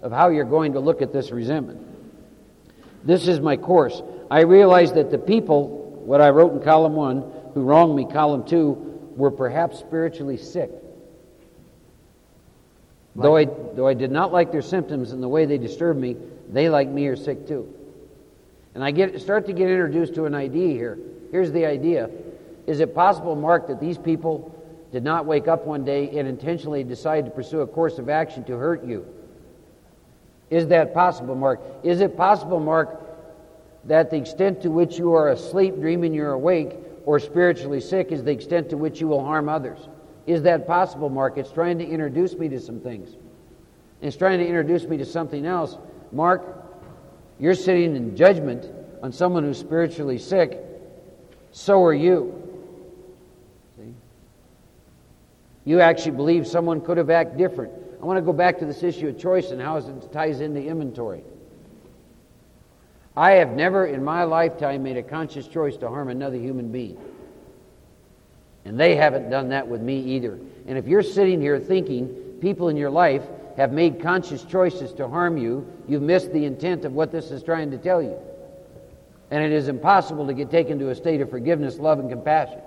of how you're going to look at this resentment. This is my course. I realize that the people, what I wrote in column 1, who wronged me, column 2, were perhaps spiritually sick. Though I did not like their symptoms and the way they disturbed me, they, like me, are sick too. And I start to get introduced to an idea here. Here's the idea. Is it possible, Mark, that these people did not wake up one day and intentionally decide to pursue a course of action to hurt you? Is that possible, Mark? Is it possible, Mark, that the extent to which you are asleep, dreaming you're awake, or spiritually sick is the extent to which you will harm others? Is that possible, Mark? It's trying to introduce me to some things. It's trying to introduce me to something else. Mark, you're sitting in judgment on someone who's spiritually sick. So are you. See? You actually believe someone could have acted different. I want to go back to this issue of choice and how it ties into inventory. I have never in my lifetime made a conscious choice to harm another human being. And they haven't done that with me either. And if you're sitting here thinking people in your life have made conscious choices to harm you, you've missed the intent of what this is trying to tell you. And it is impossible to get taken to a state of forgiveness, love, and compassion.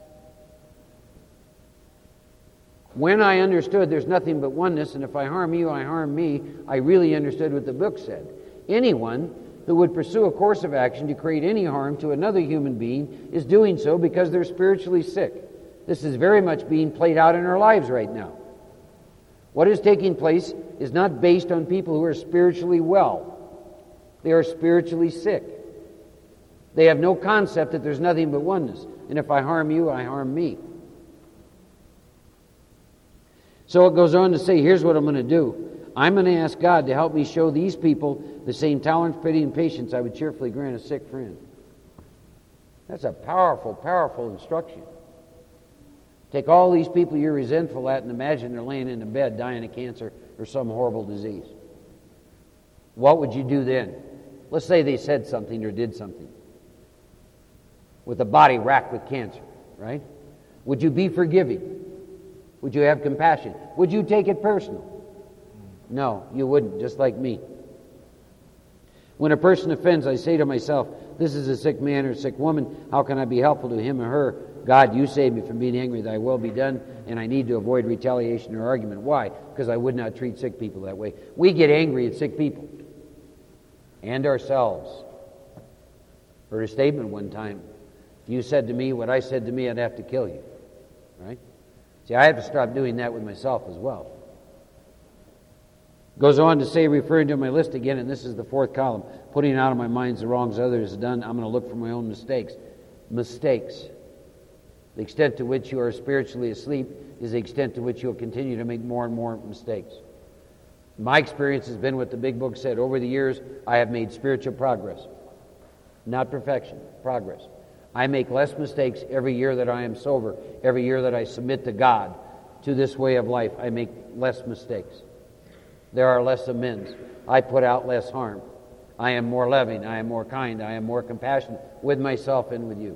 When I understood there's nothing but oneness, and if I harm you, I harm me, I really understood what the book said. Anyone who would pursue a course of action to create any harm to another human being is doing so because they're spiritually sick. This is very much being played out in our lives right now. What is taking place is not based on people who are spiritually well. They are spiritually sick. They have no concept that there's nothing but oneness. And if I harm you, I harm me. So it goes on to say, here's what I'm going to do. I'm going to ask God to help me show these people the same tolerance, pity, and patience I would cheerfully grant a sick friend. That's a powerful, powerful instruction. Take all these people you're resentful at and imagine they're laying in a bed dying of cancer or some horrible disease. What would you do then? Let's say they said something or did something with a body racked with cancer, right? Would you be forgiving? Would you have compassion? Would you take it personal? No, you wouldn't, just like me. When a person offends, I say to myself, this is a sick man or a sick woman. How can I be helpful to him or her? God, you save me from being angry, thy will be done, and I need to avoid retaliation or argument. Why? Because I would not treat sick people that way. We get angry at sick people and ourselves. Heard a statement one time. If you said to me what I said to me, I'd have to kill you. Right? See, I have to stop doing that with myself as well. Goes on to say, referring to my list again, and this is the fourth column, putting out of my mind the wrongs others have done, I'm going to look for my own mistakes. Mistakes. The extent to which you are spiritually asleep is the extent to which you'll continue to make more and more mistakes. My experience has been what the big book said. Over the years, I have made spiritual progress. Not perfection, progress. I make less mistakes every year that I am sober. Every year that I submit to God, to this way of life, I make less mistakes. There are less amends. I put out less harm. I am more loving. I am more kind. I am more compassionate with myself and with you.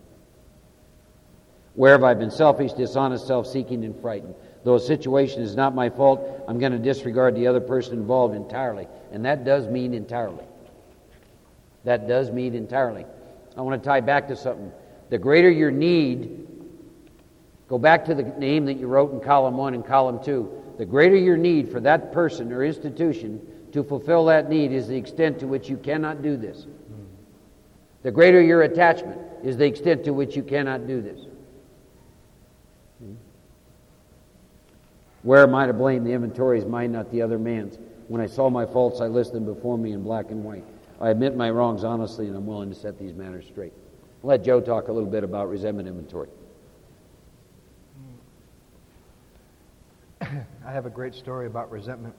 Where have I been selfish, dishonest, self-seeking, and frightened? Though a situation is not my fault, I'm going to disregard the other person involved entirely. And that does mean entirely. That does mean entirely. I want to tie back to something. The greater your need, go back to the name that you wrote in column 1 and column 2. The greater your need for that person or institution to fulfill that need is the extent to which you cannot do this. The greater your attachment is the extent to which you cannot do this. Where am I to blame? The inventory is mine, not the other man's. When I saw my faults, I listed them before me in black and white. I admit my wrongs honestly, and I'm willing to set these matters straight. I'll let Joe talk a little bit about resentment inventory. I have a great story about resentment.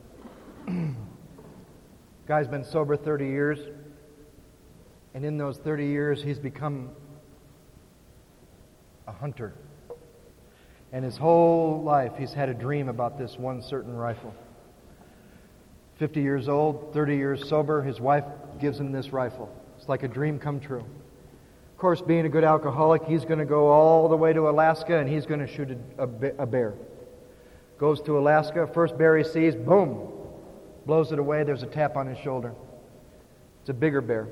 Guy's been sober 30 years, and in those 30 years, he's become a hunter. And his whole life, he's had a dream about this one certain rifle. 50 years old, 30 years sober, his wife gives him this rifle. It's like a dream come true. Of course, being a good alcoholic, he's going to go all the way to Alaska, and he's going to shoot a bear. Goes to Alaska, first bear he sees, boom, blows it away. There's a tap on his shoulder. It's a bigger bear.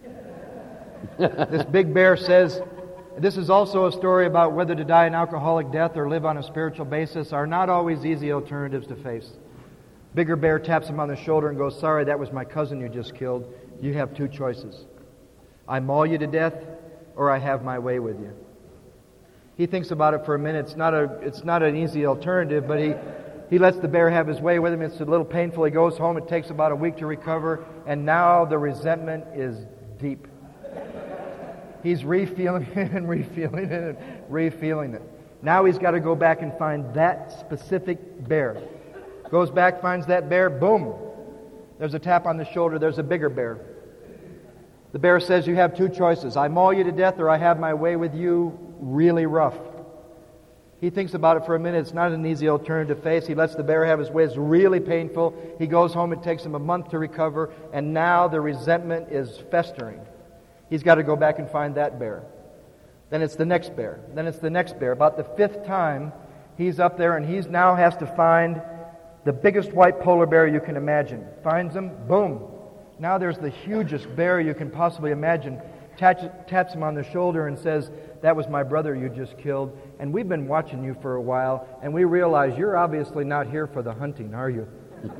This big bear says, this is also a story about whether to die an alcoholic death or live on a spiritual basis are not always easy alternatives to face. Bigger bear taps him on the shoulder and goes, sorry, that was my cousin you just killed. You have two choices. I maul you to death or I have my way with you. He thinks about it for a minute. It's not an easy alternative, but he lets the bear have his way with him. It's a little painful. He goes home. It takes about a week to recover. And now the resentment is deep. He's refeeling it and refeeling it and refeeling it. Now he's got to go back and find that specific bear. Goes back, finds that bear, boom. There's a tap on the shoulder. There's a bigger bear. The bear says, you have two choices. I maul you to death or I have my way with you really rough. He thinks about it for a minute. It's not an easy alternative to face. He lets the bear have his way. It's really painful. He goes home. It takes him a month to recover. And now the resentment is festering. He's got to go back and find that bear. Then it's the next bear. Then it's the next bear. About the fifth time, he's up there and he now has to find the biggest white polar bear you can imagine. Finds him, boom. Now there's the hugest bear you can possibly imagine. Taps him on the shoulder and says, that was my brother you just killed. And we've been watching you for a while, and we realize you're obviously not here for the hunting, are you?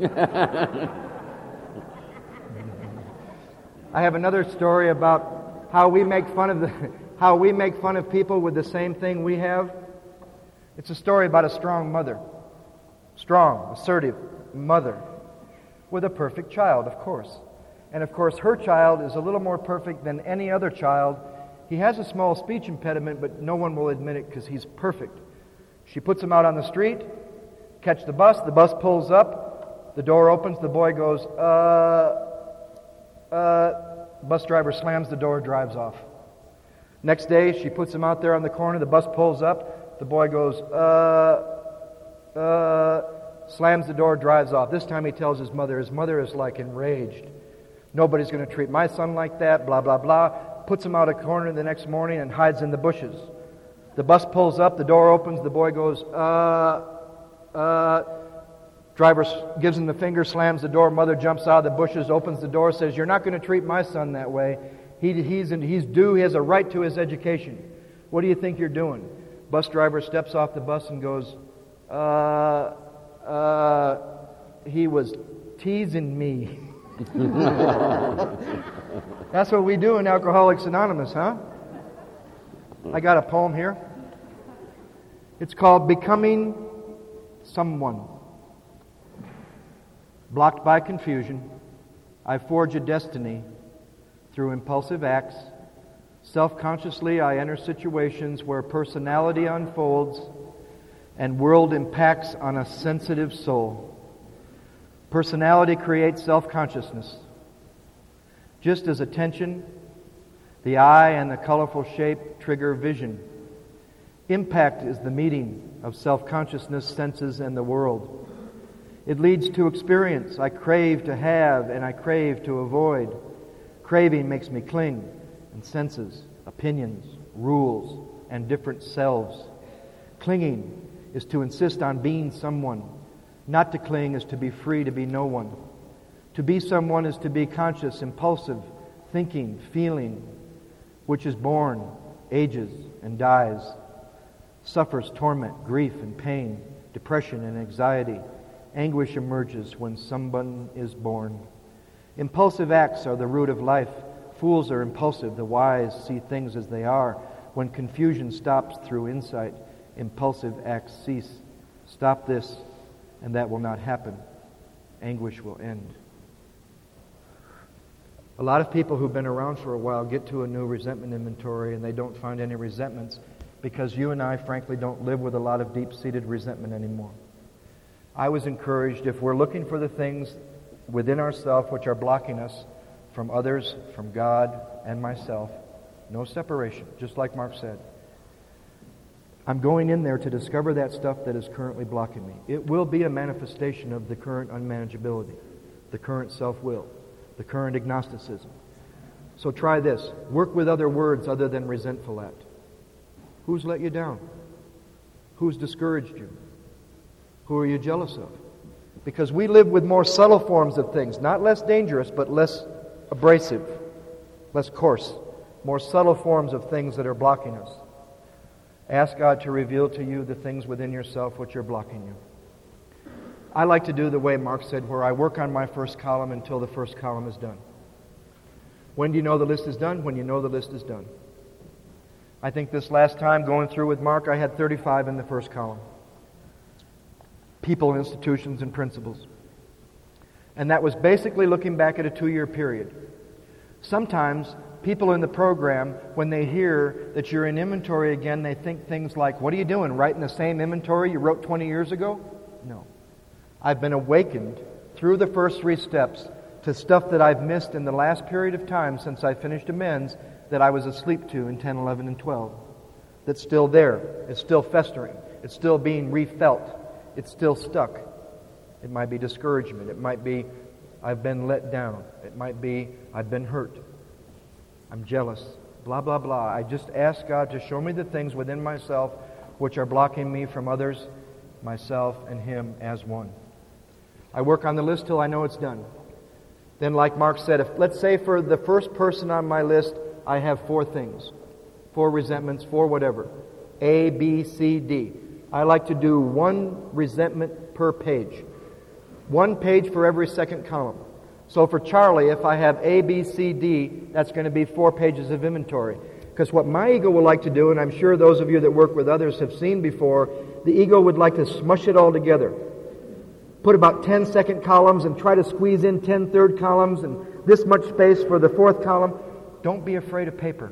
I have another story about how we make fun of people with the same thing we have. It's a story about a strong mother. Strong, assertive mother with a perfect child, of course. And of course, her child is a little more perfect than any other child. He has a small speech impediment, but no one will admit it because he's perfect. She puts him out on the street, catch the bus pulls up, the door opens, the boy goes, bus driver slams the door, drives off. Next day, she puts him out there on the corner, the bus pulls up, the boy goes, slams the door, drives off. This time he tells his mother is like enraged. Nobody's going to treat my son like that, blah, blah, blah. Puts him out a corner the next morning and hides in the bushes. The bus pulls up, the door opens, the boy goes, driver gives him the finger, slams the door, mother jumps out of the bushes, opens the door, says, you're not going to treat my son that way. He's due, he has a right to his education. What do you think you're doing? Bus driver steps off the bus and goes, he was teasing me. That's what we do in Alcoholics Anonymous, huh? I got a poem here. It's called Becoming Someone. Blocked by confusion, I forge a destiny through impulsive acts. Self-consciously, I enter situations where personality unfolds and world impacts on a sensitive soul. Personality creates self-consciousness. Just as attention, the eye, and the colorful shape trigger vision. Impact is the meeting of self-consciousness, senses, and the world. It leads to experience. I crave to have and I crave to avoid. Craving makes me cling, and senses, opinions, rules, and different selves. Clinging is to insist on being someone. Not to cling is to be free to be no one. To be someone is to be conscious, impulsive, thinking, feeling, which is born, ages, and dies, suffers torment, grief, and pain, depression and anxiety. Anguish emerges when someone is born. Impulsive acts are the root of life. Fools are impulsive. The wise see things as they are. When confusion stops through insight, impulsive acts cease. Stop this, and that will not happen. Anguish will end. A lot of people who've been around for a while get to a new resentment inventory and they don't find any resentments because you and I, frankly, don't live with a lot of deep-seated resentment anymore. I was encouraged, if we're looking for the things within ourselves which are blocking us from others, from God, and myself, no separation, just like Mark said. I'm going in there to discover that stuff that is currently blocking me. It will be a manifestation of the current unmanageability, the current self-will, the current agnosticism. So try this. Work with other words other than resentful at. Who's let you down? Who's discouraged you? Who are you jealous of? Because we live with more subtle forms of things, not less dangerous, but less abrasive, less coarse, more subtle forms of things that are blocking us. Ask God to reveal to you the things within yourself which are blocking you. I like to do the way Mark said, where I work on my first column until the first column is done. When do you know the list is done? When you know the list is done. I think this last time going through with Mark, I had 35 in the first column. People, institutions, and principles. And that was basically looking back at a 2-year period. Sometimes people in the program, when they hear that you're in inventory again, they think things like, what are you doing, writing the same inventory you wrote 20 years ago? No. I've been awakened through the first 3 steps to stuff that I've missed in the last period of time since I finished amends that I was asleep to in 10, 11, and 12. That's still there. It's still festering. It's still being refelt. It's still stuck. It might be discouragement. It might be I've been let down. It might be I've been hurt. I'm jealous. Blah, blah, blah. I just ask God to show me the things within myself which are blocking me from others, myself, and Him as one. I work on the list till I know it's done. Then, like Mark said, let's say for the first person on my list, I have 4 things. 4 resentments, 4 whatever. A, B, C, D. I like to do 1 resentment per page. 1 page for every second column. So for Charlie, if I have A, B, C, D, that's going to be 4 pages of inventory. Because what my ego would like to do, and I'm sure those of you that work with others have seen before, the ego would like to smush it all together. Put about 10 second columns and try to squeeze in 10 third columns and this much space for the 4th column. Don't be afraid of paper.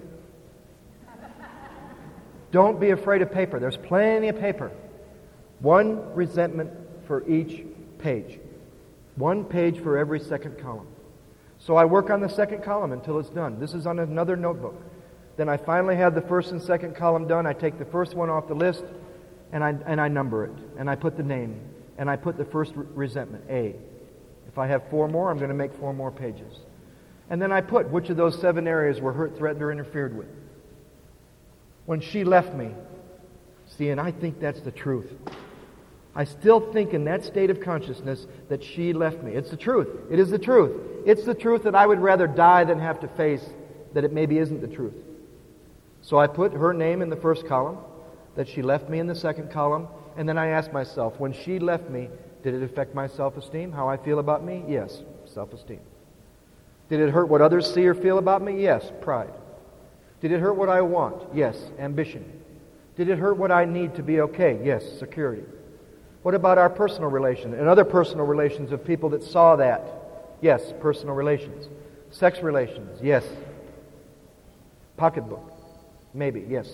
Don't be afraid of paper. There's plenty of paper. 1 resentment for each page. 1 page for every second column. So I work on the second column until it's done. This is on another notebook. Then I finally have the first and second column done. I take the first one off the list and I number it. And I put the name. And I put the first resentment, A. If I have 4 more, I'm going to make 4 more pages. And then I put which of those 7 areas were hurt, threatened, or interfered with. When she left me, see, and I think that's the truth. I still think in that state of consciousness that she left me. It's the truth. It is the truth. It's the truth that I would rather die than have to face that it maybe isn't the truth. So I put her name in the first column, that she left me in the second column, and then I asked myself, when she left me, did it affect my self-esteem? How I feel about me? Yes, self-esteem. Did it hurt what others see or feel about me? Yes, pride. Did it hurt what I want? Yes, ambition. Did it hurt what I need to be okay? Yes, security. What about our personal relation and other personal relations of people that saw that? Yes, personal relations. Sex relations? Yes. Pocketbook? Maybe, yes.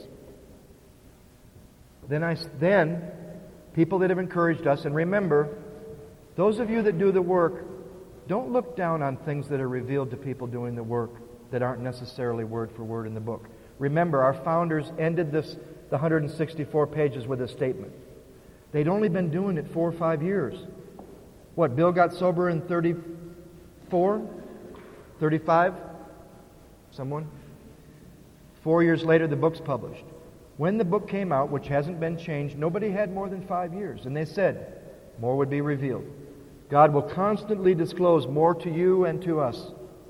Then people that have encouraged us, and remember, those of you that do the work, don't look down on things that are revealed to people doing the work that aren't necessarily word for word in the book. Remember, our founders ended the 164 pages with a statement. They'd only been doing it 4 or 5 years. What, Bill got sober in 34? 35? Someone? 4 years later, the book's published. When the book came out, which hasn't been changed, nobody had more than 5 years. And they said, more would be revealed. God will constantly disclose more to you and to us.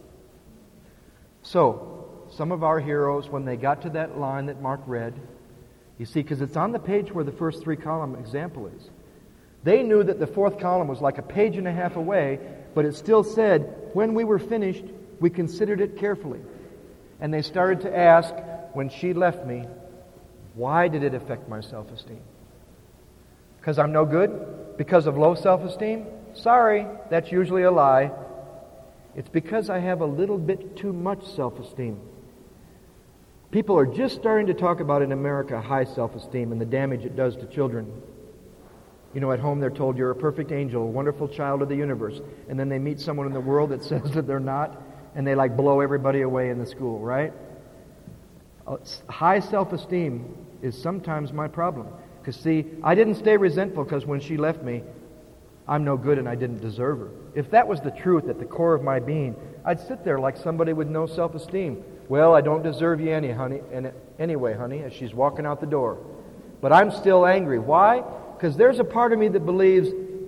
So, some of our heroes, when they got to that line that Mark read, you see, because it's on the page where the first 3 column example is. They knew that the 4th column was like a page and a half away, but it still said, when we were finished, we considered it carefully. And they started to ask, when she left me, why did it affect my self-esteem? Because I'm no good? Because of low self-esteem? Sorry, that's usually a lie. It's because I have a little bit too much self-esteem. People are just starting to talk about in America high self-esteem and the damage it does to children. You know, at home they're told you're a perfect angel, a wonderful child of the universe. And then they meet someone in the world that says that they're not, and they like blow everybody away in the school, right? High self-esteem is sometimes my problem. Because see, I didn't stay resentful because when she left me, I'm no good and I didn't deserve her. If that was the truth at the core of my being, I'd sit there like somebody with no self-esteem. Well, I don't deserve you anyway, honey, as she's walking out the door. But I'm still angry. Why? Because there's a part of me that believes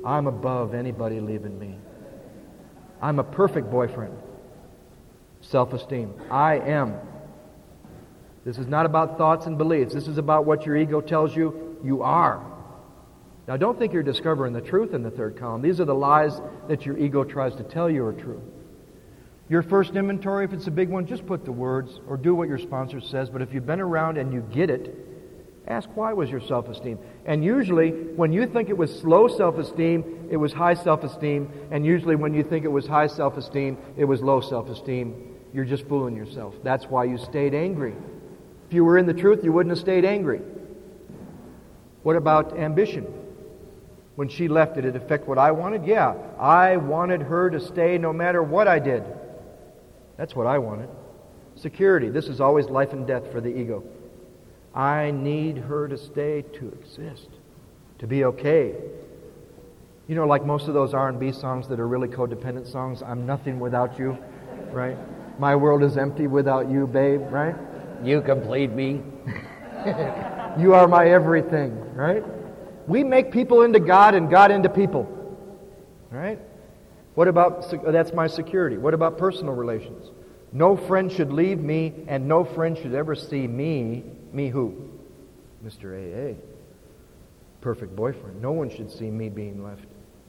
I'm above anybody leaving me. I'm a perfect boyfriend. Self-esteem. I am. This is not about thoughts and beliefs. This is about what your ego tells you you are. Now, don't think you're discovering the truth in the third column. These are the lies that your ego tries to tell you are true. Your first inventory, if it's a big one, just put the words or do what your sponsor says. But if you've been around and you get it, ask why was your self-esteem. And usually, when you think it was low self-esteem, it was high self-esteem. And usually when you think it was high self-esteem, it was low self-esteem. You're just fooling yourself. That's why you stayed angry. If you were in the truth, you wouldn't have stayed angry. What about ambition? When she left, did it affect what I wanted? Yeah. I wanted her to stay no matter what I did. That's what I wanted. Security. This is always life and death for the ego. I need her to stay to exist, to be okay. You know, like most of those R&B songs that are really codependent songs, I'm nothing without you, right? My world is empty without you, babe, right? You complete me. You are my everything, right? We make people into God and God into people, right? What about, that's my security. What about personal relations? No friend should leave me and no friend should ever see me. Me who? Mr. AA. Perfect boyfriend. No one should see me being left.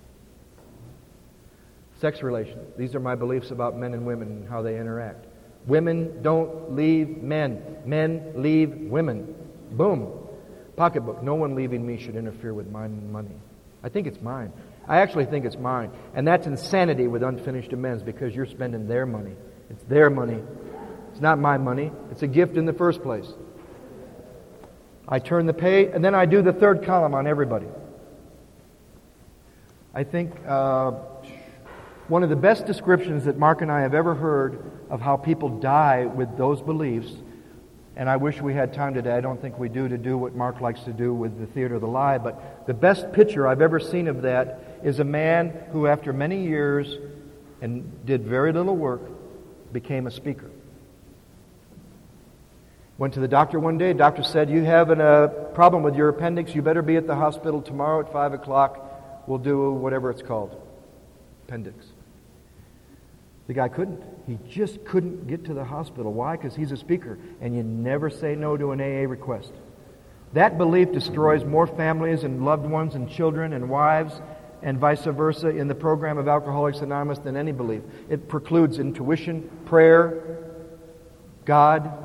Sex relations. These are my beliefs about men and women and how they interact. Women don't leave men. Men leave women. Boom. Pocketbook. No one leaving me should interfere with my money. I think it's mine. I actually think it's mine. And that's insanity with unfinished amends because you're spending their money. It's their money. It's not my money. It's a gift in the first place. I turn the page, and then I do the third column on everybody. I think one of the best descriptions that Mark and I have ever heard of how people die with those beliefs, and I wish we had time today, I don't think we do, to do what Mark likes to do with the Theater of the Lie, but the best picture I've ever seen of that is a man who after many years and did very little work became a speaker. Went to the doctor one day. Doctor said, you have a problem with your appendix. You better be at the hospital tomorrow at 5 o'clock. We'll do whatever it's called. Appendix. The guy couldn't. He just couldn't get to the hospital. Why? Because he's a speaker. And you never say no to an AA request. That belief destroys more families and loved ones and children and wives and vice versa in the program of Alcoholics Anonymous than any belief. It precludes intuition, prayer, God.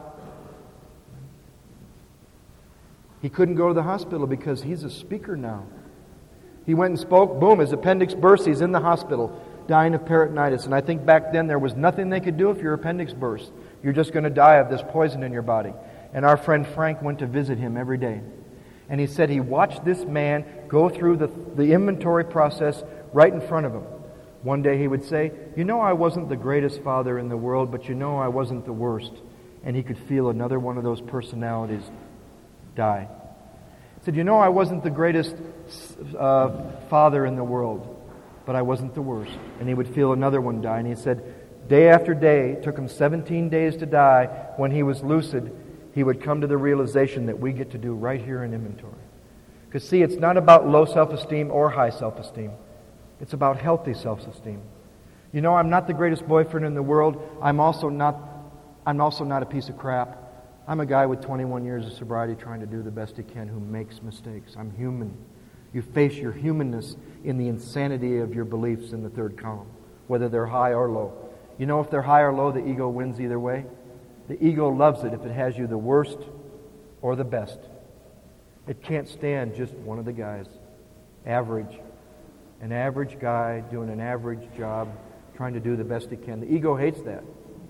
He couldn't go to the hospital because he's a speaker now. He went and spoke, boom, his appendix burst, he's in the hospital, dying of peritonitis. And I think back then there was nothing they could do if your appendix burst. You're just going to die of this poison in your body. And our friend Frank went to visit him every day. And he said he watched this man go through the inventory process right in front of him. One day he would say, you know, I wasn't the greatest father in the world, but you know I wasn't the worst. And he could feel another one of those personalities die. He said, you know, I wasn't the greatest father in the world, but I wasn't the worst. And he would feel another one die. And he said, day after day, it took him 17 days to die. When he was lucid, he would come to the realization that we get to do right here in inventory. Because see, it's not about low self-esteem or high self-esteem. It's about healthy self-esteem. You know, I'm not the greatest boyfriend in the world. I'm also not a piece of crap. I'm a guy with 21 years of sobriety trying to do the best he can who makes mistakes. I'm human. You face your humanness in the insanity of your beliefs in the third column, whether they're high or low. You know, if they're high or low, the ego wins either way. The ego loves it if it has you the worst or the best. It can't stand just one of the guys. Average. An average guy doing an average job, trying to do the best he can. The ego hates that.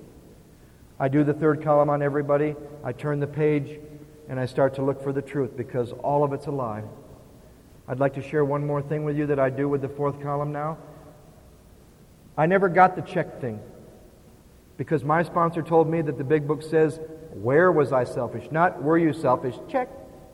I do the third column on everybody. I turn the page and I start to look for the truth because all of it's a lie. I'd like to share one more thing with you that I do with the fourth column now. I never got the check thing because my sponsor told me that the big book says, where was I selfish? Not were you selfish? Check.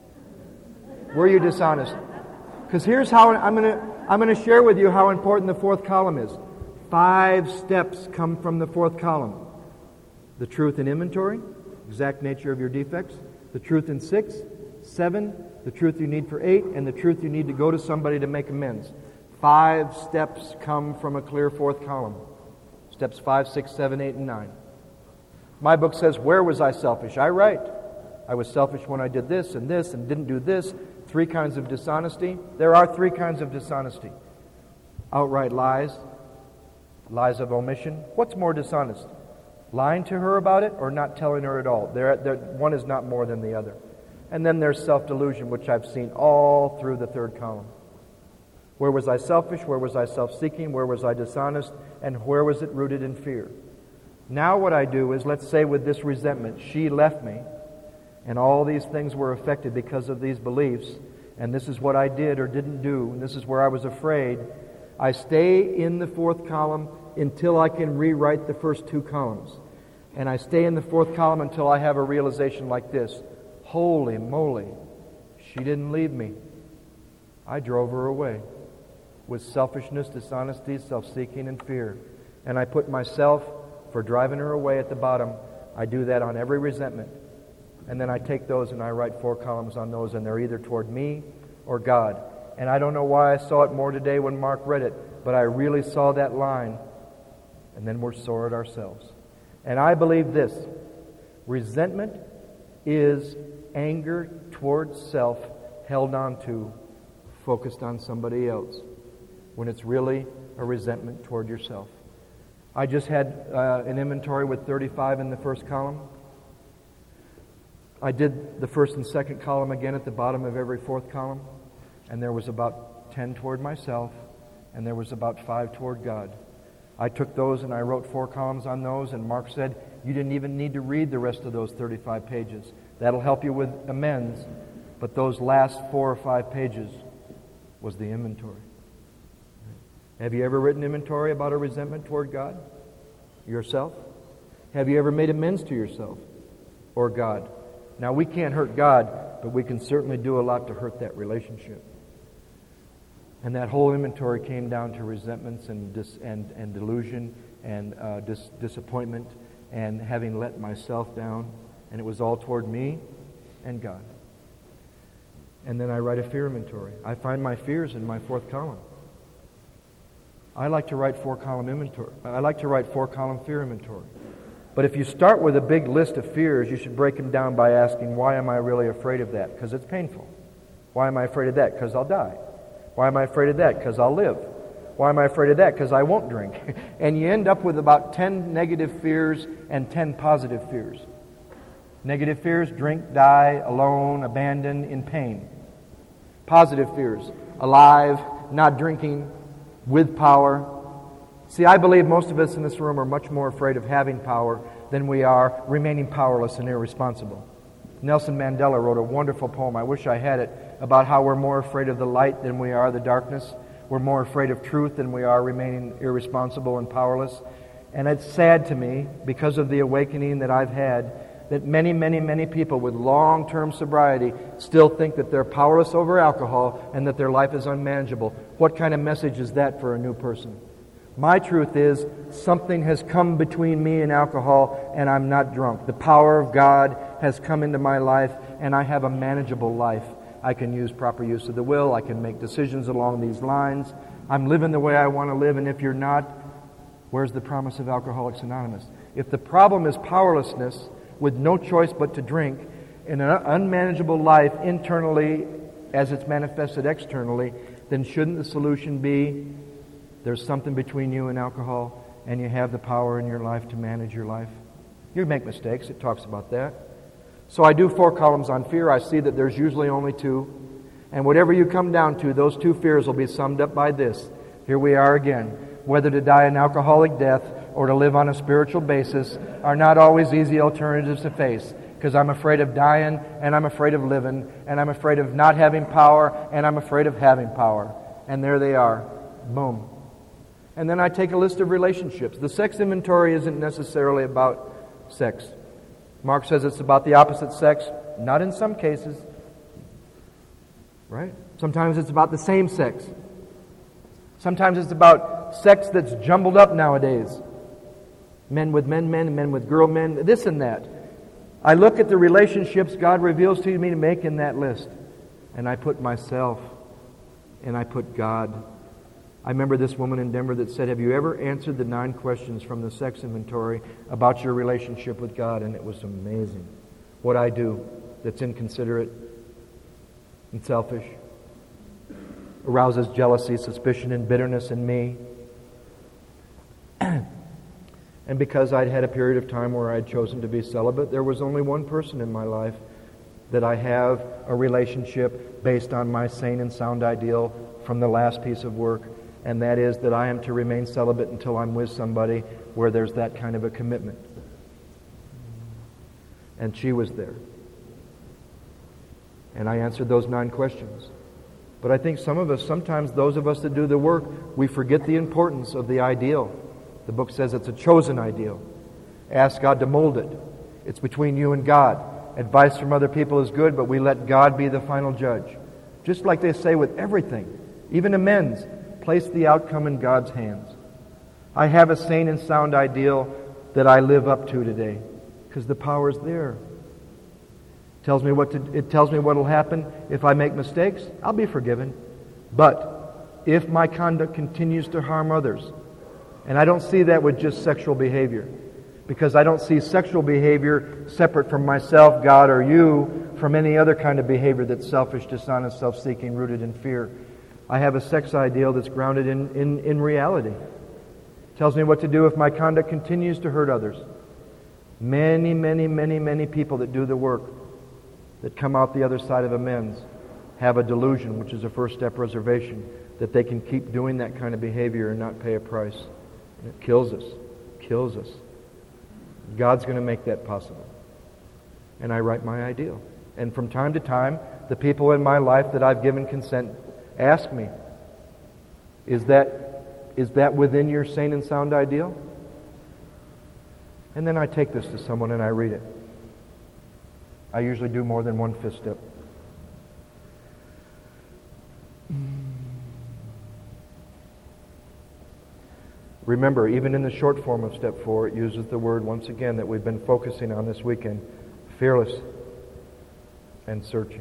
Were you dishonest? Because here's how I'm going to share with you how important the fourth column is. 5 steps come from the fourth column. The truth in inventory, exact nature of your defects. The truth in 6, 7, the truth you need for 8, and the truth you need to go to somebody to make amends. 5 steps come from a clear fourth column. Steps 5, 6, 7, 8, and 9. My book says, where was I selfish? I write, I was selfish when I did this and didn't do this. 3 kinds of dishonesty. There are 3 kinds of dishonesty. Outright lies, lies of omission. What's more dishonest? Lying to her about it or not telling her at all? One is not more than the other. And then there's self-delusion, which I've seen all through the 3rd column. Where was I selfish? Where was I self-seeking? Where was I dishonest? And where was it rooted in fear? Now what I do is, let's say with this resentment, she left me, and all these things were affected because of these beliefs, and this is what I did or didn't do, and this is where I was afraid. I stay in the 4th column until I can rewrite the first 2 columns. And I stay in the 4th column until I have a realization like this. Holy moly, she didn't leave me. I drove her away with selfishness, dishonesty, self-seeking, and fear. And I put myself for driving her away at the bottom. I do that on every resentment. And then I take those and I write 4 columns on those, and they're either toward me or God. And I don't know why I saw it more today when Mark read it, but I really saw that line. And then we're sore at ourselves. And I believe this. Resentment is anger towards self held on to, focused on somebody else, when it's really a resentment toward yourself. I just had an inventory with 35 in the first column. I did the first and second column again at the bottom of every 4th column, and there was about 10 toward myself, and there was about 5 toward God. I took those and I wrote 4 columns on those, and Mark said, you didn't even need to read the rest of those 35 pages. That'll help you with amends, but those last 4 or 5 pages was the inventory. Have you ever written inventory about a resentment toward God? Yourself? Have you ever made amends to yourself or God? Now, we can't hurt God, but we can certainly do a lot to hurt that relationship. And that whole inventory came down to resentments and delusion and disappointment and having let myself down. And it was all toward me and God. And then I write a fear inventory. I find my fears in my 4th column. I like to write 4-column inventory. I like to write 4-column fear inventory. But if you start with a big list of fears, you should break them down by asking, why am I really afraid of that? Because it's painful. Why am I afraid of that? Because I'll die. Why am I afraid of that? Because I'll live. Why am I afraid of that? Because I won't drink. And you end up with about 10 negative fears and 10 positive fears. Negative fears: drink, die, alone, abandoned, in pain. Positive fears: alive, not drinking, with power. See, I believe most of us in this room are much more afraid of having power than we are remaining powerless and irresponsible. Nelson Mandela wrote a wonderful poem, I wish I had it, about how we're more afraid of the light than we are the darkness. We're more afraid of truth than we are remaining irresponsible and powerless. And it's sad to me, because of the awakening that I've had, that many, many, many people with long-term sobriety still think that they're powerless over alcohol and that their life is unmanageable. What kind of message is that for a new person? My truth is, something has come between me and alcohol, and I'm not drunk. The power of God has come into my life, and I have a manageable life. I can use proper use of the will. I can make decisions along these lines. I'm living the way I want to live, and if you're not, where's the promise of Alcoholics Anonymous? If the problem is powerlessness, with no choice but to drink, in an unmanageable life internally as it's manifested externally, then shouldn't the solution be there's something between you and alcohol, and you have the power in your life to manage your life? You make mistakes. It talks about that. So I do 4 columns on fear. I see that there's usually only 2. And whatever you come down to, those 2 fears will be summed up by this. Here we are again. Whether to die an alcoholic death or to live on a spiritual basis are not always easy alternatives to face. Because I'm afraid of dying, and I'm afraid of living, and I'm afraid of not having power, and I'm afraid of having power. And there they are. Boom. And then I take a list of relationships. The sex inventory isn't necessarily about sex. Mark says it's about the opposite sex. Not in some cases. Right? Sometimes it's about the same sex. Sometimes it's about sex that's jumbled up nowadays. Men with men, men with girl, men, this and that. I look at the relationships God reveals to me to make in that list. And I put myself and I put God I remember this woman in Denver that said, have you ever answered the 9 questions from the sex inventory about your relationship with God? And it was amazing. What I do that's inconsiderate and selfish arouses jealousy, suspicion, and bitterness in me. And because I'd had a period of time where I'd chosen to be celibate, there was only one person in my life that I have a relationship based on my sane and sound ideal from the last piece of work, and that is that I am to remain celibate until I'm with somebody where there's that kind of a commitment. And she was there. And I answered those 9 questions. But I think sometimes those of us that do the work, we forget the importance of the ideal. The book says it's a chosen ideal. Ask God to mold it. It's between you and God. Advice from other people is good, but we let God be the final judge. Just like they say with everything, even amends, place the outcome in God's hands. I have a sane and sound ideal that I live up to today because the power is there. It tells me what will happen if I make mistakes. I'll be forgiven. But if my conduct continues to harm others, and I don't see that with just sexual behavior, because I don't see sexual behavior separate from myself, God, or you from any other kind of behavior that's selfish, dishonest, self-seeking, rooted in fear. I have a sex ideal that's grounded in reality. It tells me what to do if my conduct continues to hurt others. Many people that do the work, that come out the other side of amends, have a delusion, which is a first step reservation, that they can keep doing that kind of behavior and not pay a price. And it kills us. God's going to make that possible. And I write my ideal. And from time to time, the people in my life that I've given consent ask me, is that within your sane and sound ideal? And then I take this to someone and I read it. I usually do more than one fifth step. Remember, even in the short form of step 4, it uses the word once again that we've been focusing on this weekend, fearless and searching.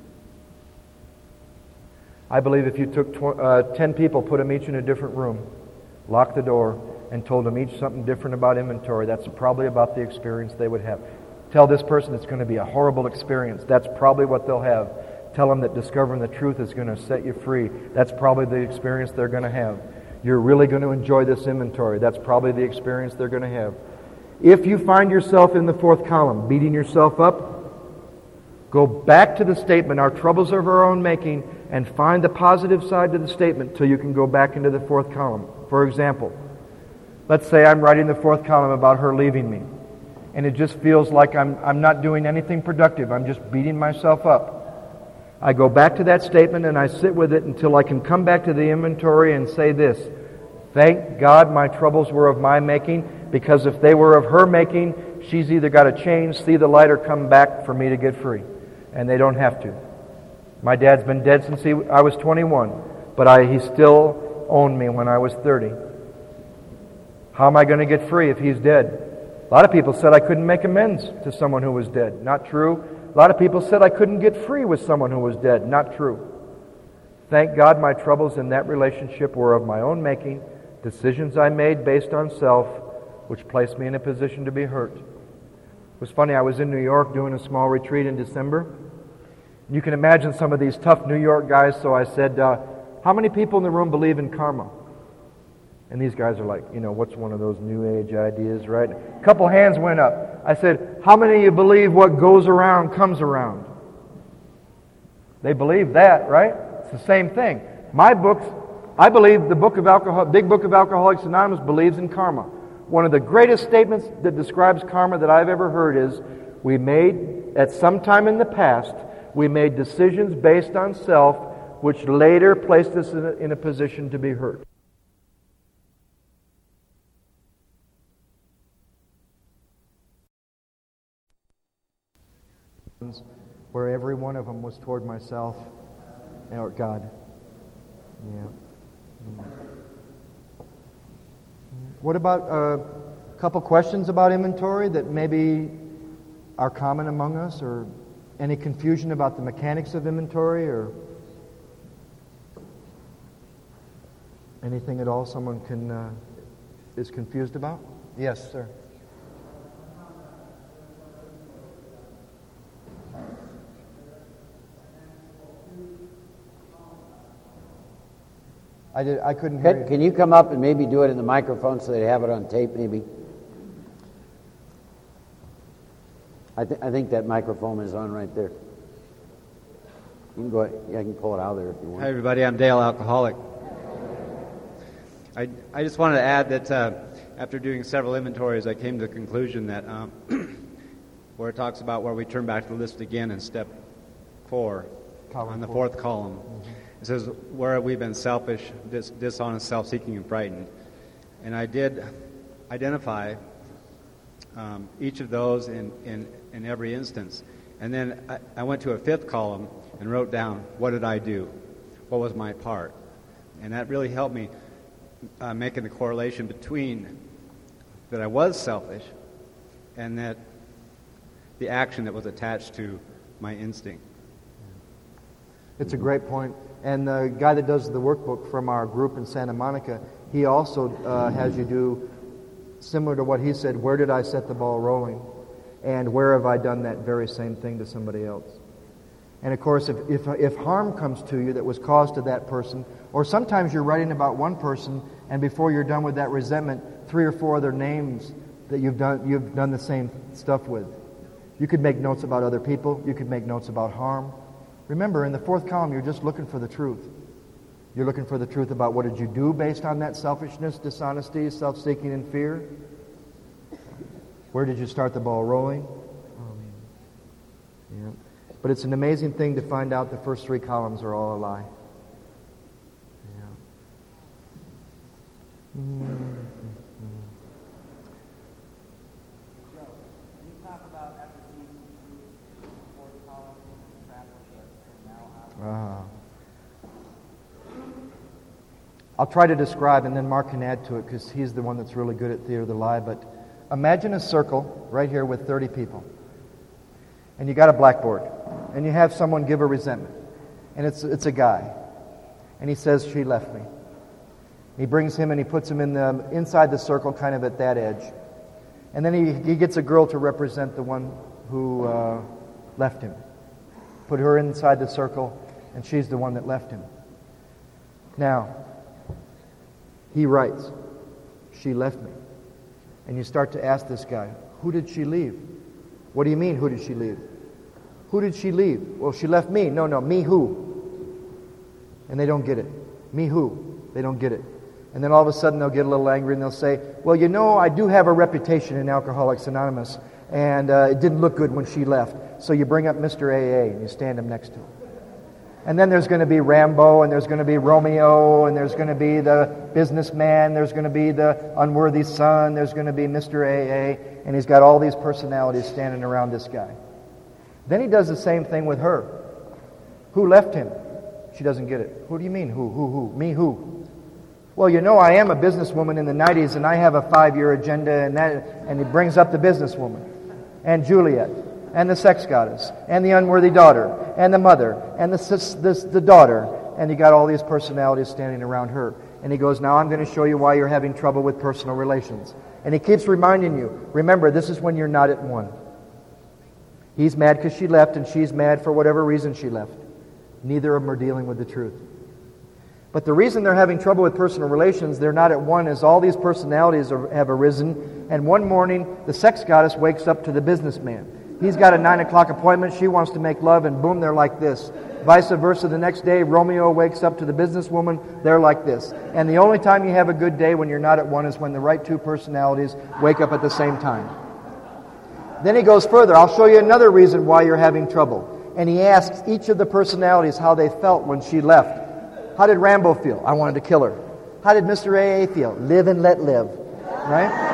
I believe if you took 10 people, put them each in a different room, locked the door, and told them each something different about inventory, that's probably about the experience they would have. Tell this person it's going to be a horrible experience. That's probably what they'll have. Tell them that discovering the truth is going to set you free. That's probably the experience they're going to have. You're really going to enjoy this inventory. That's probably the experience they're going to have. If you find yourself in the 4th column, beating yourself up, go back to the statement, our troubles are of our own making, and find the positive side to the statement till you can go back into the 4th column. For example, let's say I'm writing the 4th column about her leaving me, and it just feels like I'm not doing anything productive. I'm just beating myself up. I go back to that statement and I sit with it until I can come back to the inventory and say this: thank God my troubles were of my making, because if they were of her making, she's either got to change, see the light, or come back for me to get free. And they don't have to. My dad's been dead since I was 21, but he still owned me when I was 30. How am I going to get free if he's dead? A lot of people said I couldn't make amends to someone who was dead. Not true. A lot of people said I couldn't get free with someone who was dead. Not true. Thank God my troubles in that relationship were of my own making, decisions I made based on self, which placed me in a position to be hurt. It was funny, I was in New York doing a small retreat in December. You can imagine some of these tough New York guys, so I said, how many people in the room believe in karma? And these guys are like, what's one of those new age ideas, right? A couple hands went up. I said, how many of you believe what goes around comes around? They believe that, right? It's the same thing. My books, I believe the Big Book of Alcoholics Anonymous believes in karma. One of the greatest statements that describes karma that I've ever heard is, we made, at some time in the past, we made decisions based on self, which later placed us in a position to be hurt. Where every one of them was toward myself or God. Yeah. What about a couple questions about inventory that maybe are common among us, or any confusion about the mechanics of inventory, or Anything at all someone is confused about? Yes, sir. I couldn't hear you. Can you come up and maybe do it in the microphone so they have it on tape, maybe? I think that microphone is on right there. You can go ahead. Yeah, I can pull it out of there if you want. Hi, everybody. I'm Dale, alcoholic. I just wanted to add that after doing several inventories, I came to the conclusion that where it talks about where we turn back to the list again in step 4, on the 4th column. Mm-hmm. It says, where we've been selfish, dishonest, self-seeking, and frightened. And I did identify each of those in every instance. And then I went to a 5th column and wrote down, what did I do? What was my part? And that really helped me making the correlation between that I was selfish and that the action that was attached to my instinct. It's a great point. And the guy that does the workbook from our group in Santa Monica, he also has you do similar to what he said, where did I set the ball rolling? And where have I done that very same thing to somebody else? And of course, if harm comes to you that was caused to that person, or sometimes you're writing about one person, and before you're done with that resentment, 3 or 4 other names that you've done the same stuff with. You could make notes about other people. You could make notes about harm. Remember, in the 4th column, you're just looking for the truth. You're looking for the truth about what did you do based on that selfishness, dishonesty, self-seeking, and fear. Where did you start the ball rolling? Yeah. But it's an amazing thing to find out the first 3 columns are all a lie. Yeah. Mm-hmm. I'll try to describe, and then Mark can add to it because he's the one that's really good at theater of the lie. But imagine a circle right here with 30 people. And you got a blackboard. And you have someone give a resentment. And it's a guy. And he says, she left me. He brings him and he puts him inside the circle, kind of at that edge. And then he gets a girl to represent the one who left him. Put her inside the circle, and she's the one that left him. Now, he writes, she left me. And you start to ask this guy, who did she leave? What do you mean, who did she leave? Who did she leave? Well, she left me. No, me who? And they don't get it. Me who? They don't get it. And then all of a sudden they'll get a little angry and they'll say, well, you know, I do have a reputation in Alcoholics Anonymous, and it didn't look good when she left. So you bring up Mr. AA and you stand him next to him. And then there's going to be Rambo, and there's going to be Romeo, and there's going to be the businessman, there's going to be the unworthy son, there's going to be Mr. AA, and he's got all these personalities standing around this guy. Then he does the same thing with her. Who left him? She doesn't get it. Who do you mean, who? Me who? Well, you know, I am a businesswoman in the 90s, and I have a 5-year agenda, and he brings up the businesswoman, and Juliet, and the sex goddess, and the unworthy daughter, and the mother, and the daughter, and you got all these personalities standing around her. And he goes, now I'm going to show you why you're having trouble with personal relations. And he keeps reminding you, remember, this is when you're not at one. He's mad because she left, and she's mad for whatever reason she left. Neither of them are dealing with the truth. But the reason they're having trouble with personal relations, they're not at one, is all these personalities have arisen, and one morning, the sex goddess wakes up to the businessman. He's got a 9 o'clock appointment. She wants to make love, and boom, they're like this. Vice versa, the next day, Romeo wakes up to the businesswoman. They're like this. And the only time you have a good day when you're not at one is when the right 2 personalities wake up at the same time. Then he goes further. I'll show you another reason why you're having trouble. And he asks each of the personalities how they felt when she left. How did Rambo feel? I wanted to kill her. How did Mr. AA feel? Live and let live. Right?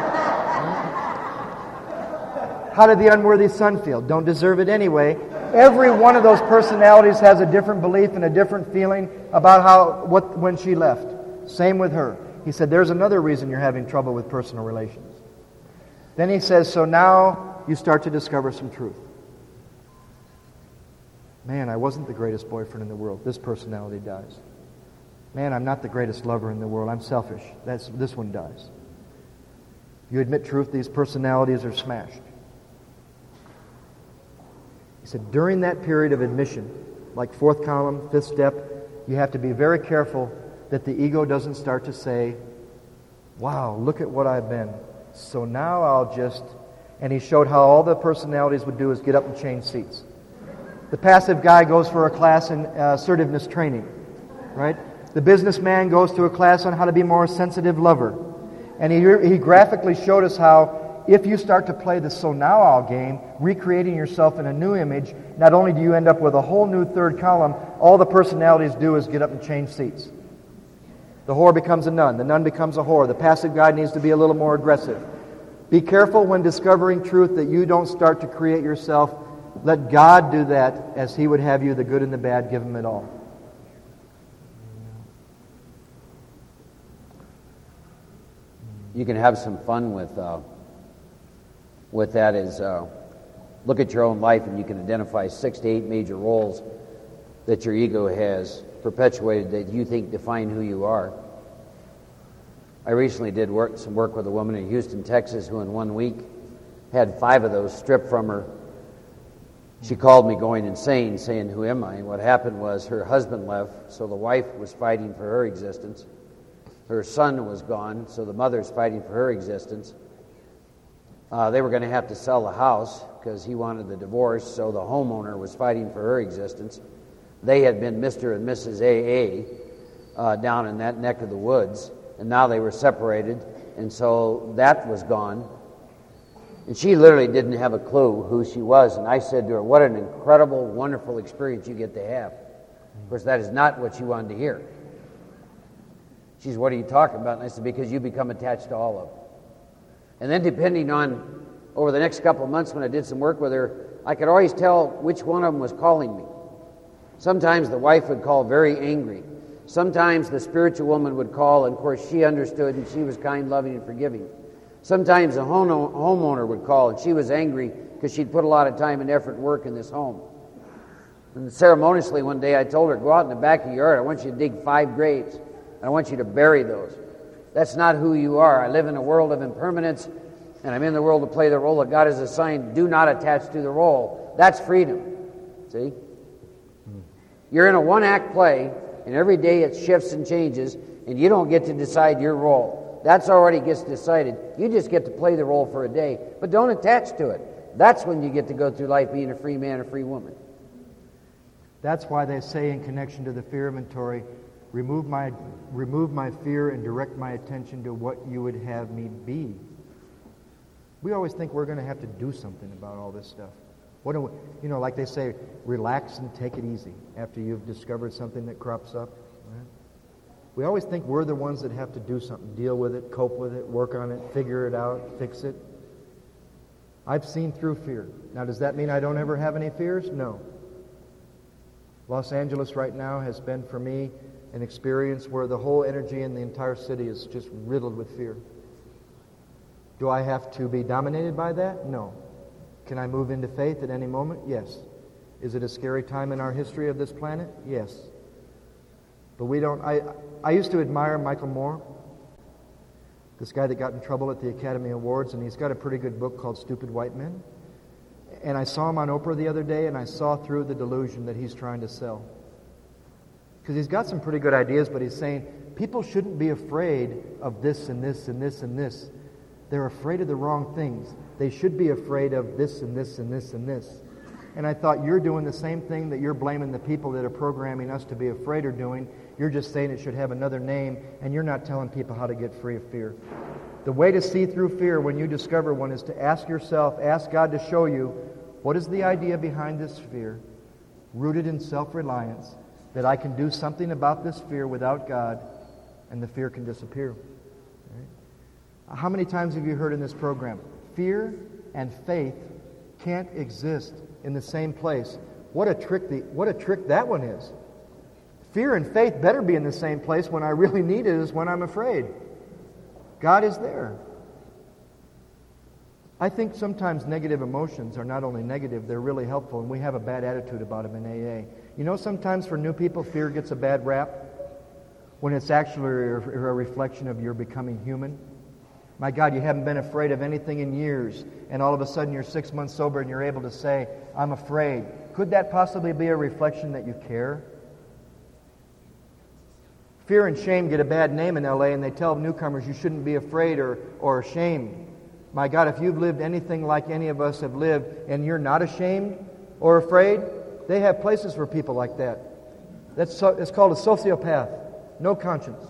How did the unworthy son feel? Don't deserve it anyway. Every one of those personalities has a different belief and a different feeling about when she left. Same with her. He said, there's another reason you're having trouble with personal relations. Then he says, so now you start to discover some truth. Man, I wasn't the greatest boyfriend in the world. This personality dies. Man, I'm not the greatest lover in the world. I'm selfish. This one does. You admit truth, these personalities are smashed. He said, during that period of admission, like fourth column, fifth step, you have to be very careful that the ego doesn't start to say, wow, look at what I've been. So now I'll just... And he showed how all the personalities would do is get up and change seats. The passive guy goes for a class in assertiveness training, right? The businessman goes to a class on how to be more sensitive lover. And he graphically showed us how if you start to play the so now I'll game, recreating yourself in a new image, not only do you end up with a whole new third column, all the personalities do is get up and change seats. The whore becomes a nun. The nun becomes a whore. The passive guy needs to be a little more aggressive. Be careful when discovering truth that you don't start to create yourself. Let God do that as He would have you, the good and the bad, give Him it all. You can have some fun with that is look at your own life and you can identify 6 to 8 major roles that your ego has perpetuated that you think define who you are. I recently did some work with a woman in Houston, Texas, who in 1 week had 5 of those stripped from her. She called me going insane, saying, who am I? And what happened was her husband left, so the wife was fighting for her existence. Her son was gone, so the mother's fighting for her existence. They were going to have to sell the house because he wanted the divorce, so the homeowner was fighting for her existence. They had been Mr. and Mrs. AA down in that neck of the woods, and now they were separated, and so that was gone. And she literally didn't have a clue who she was, and I said to her, what an incredible, wonderful experience you get to have. Of course, that is not what she wanted to hear. She said, what are you talking about? And I said, because you become attached to all of them. And then depending on, over the next couple of months when I did some work with her, I could always tell which one of them was calling me. Sometimes the wife would call very angry. Sometimes the spiritual woman would call, and of course she understood and she was kind, loving, and forgiving. Sometimes the homeowner would call, and she was angry because she'd put a lot of time and effort and work in this home. And ceremoniously one day I told her, go out in the back of your yard, I want you to dig 5 graves. I want you to bury those. That's not who you are. I live in a world of impermanence, and I'm in the world to play the role that God has assigned. Do not attach to the role. That's freedom. See? You're in a one-act play, and every day it shifts and changes, and you don't get to decide your role. That's already gets decided. You just get to play the role for a day, but don't attach to it. That's when you get to go through life being a free man, a free woman. That's why they say in connection to the fear inventory, remove my fear and direct my attention to what you would have me be. We always think we're going to have to do something about all this stuff. What do we, like they say, relax and take it easy after you've discovered something that crops up. Right? We always think we're the ones that have to do something, deal with it, cope with it, work on it, figure it out, fix it. I've seen through fear. Now, does that mean I don't ever have any fears? No. Los Angeles right now has been, for me, an experience where the whole energy in the entire city is just riddled with fear. Do I have to be dominated by that? No. Can I move into faith at any moment? Yes. Is it a scary time in our history of this planet? Yes. But we don't... I used to admire Michael Moore, this guy that got in trouble at the Academy Awards, and he's got a pretty good book called Stupid White Men. And I saw him on Oprah the other day, and I saw through the delusion that he's trying to sell. Because he's got some pretty good ideas, but he's saying people shouldn't be afraid of this and this and this and this. They're afraid of the wrong things. They should be afraid of this and this and this and this. And I thought, you're doing the same thing that you're blaming the people that are programming us to be afraid are doing. You're just saying it should have another name, and you're not telling people how to get free of fear. The way to see through fear when you discover one is to ask yourself, ask God to show you, what is the idea behind this fear, rooted in self-reliance, that I can do something about this fear without God, and the fear can disappear. Right? How many times have you heard in this program, fear and faith can't exist in the same place? What a trick that one is. Fear and faith better be in the same place when I really need it is when I'm afraid. God is there. I think sometimes negative emotions are not only negative, they're really helpful, and we have a bad attitude about them in AA. Sometimes for new people, fear gets a bad rap. when it's actually a reflection of your becoming human? My God, you haven't been afraid of anything in years, and all of a sudden you're 6 months sober and you're able to say, I'm afraid. Could that possibly be a reflection that you care? Fear and shame get a bad name in L.A., and they tell newcomers you shouldn't be afraid or ashamed. My God, if you've lived anything like any of us have lived, and you're not ashamed or afraid, they have places for people like that. It's called a sociopath. No conscience.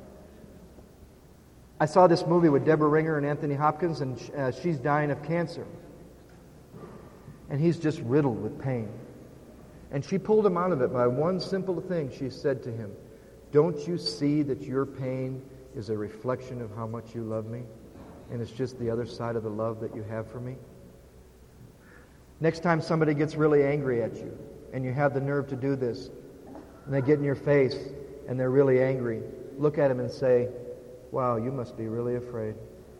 I saw this movie with Deborah Ringer and Anthony Hopkins, and she's dying of cancer. And he's just riddled with pain. And she pulled him out of it by one simple thing. She said to him, don't you see that your pain is a reflection of how much you love me? And it's just the other side of the love that you have for me? Next time somebody gets really angry at you, and you have the nerve to do this, and they get in your face, and they're really angry, look at them and say, wow, you must be really afraid.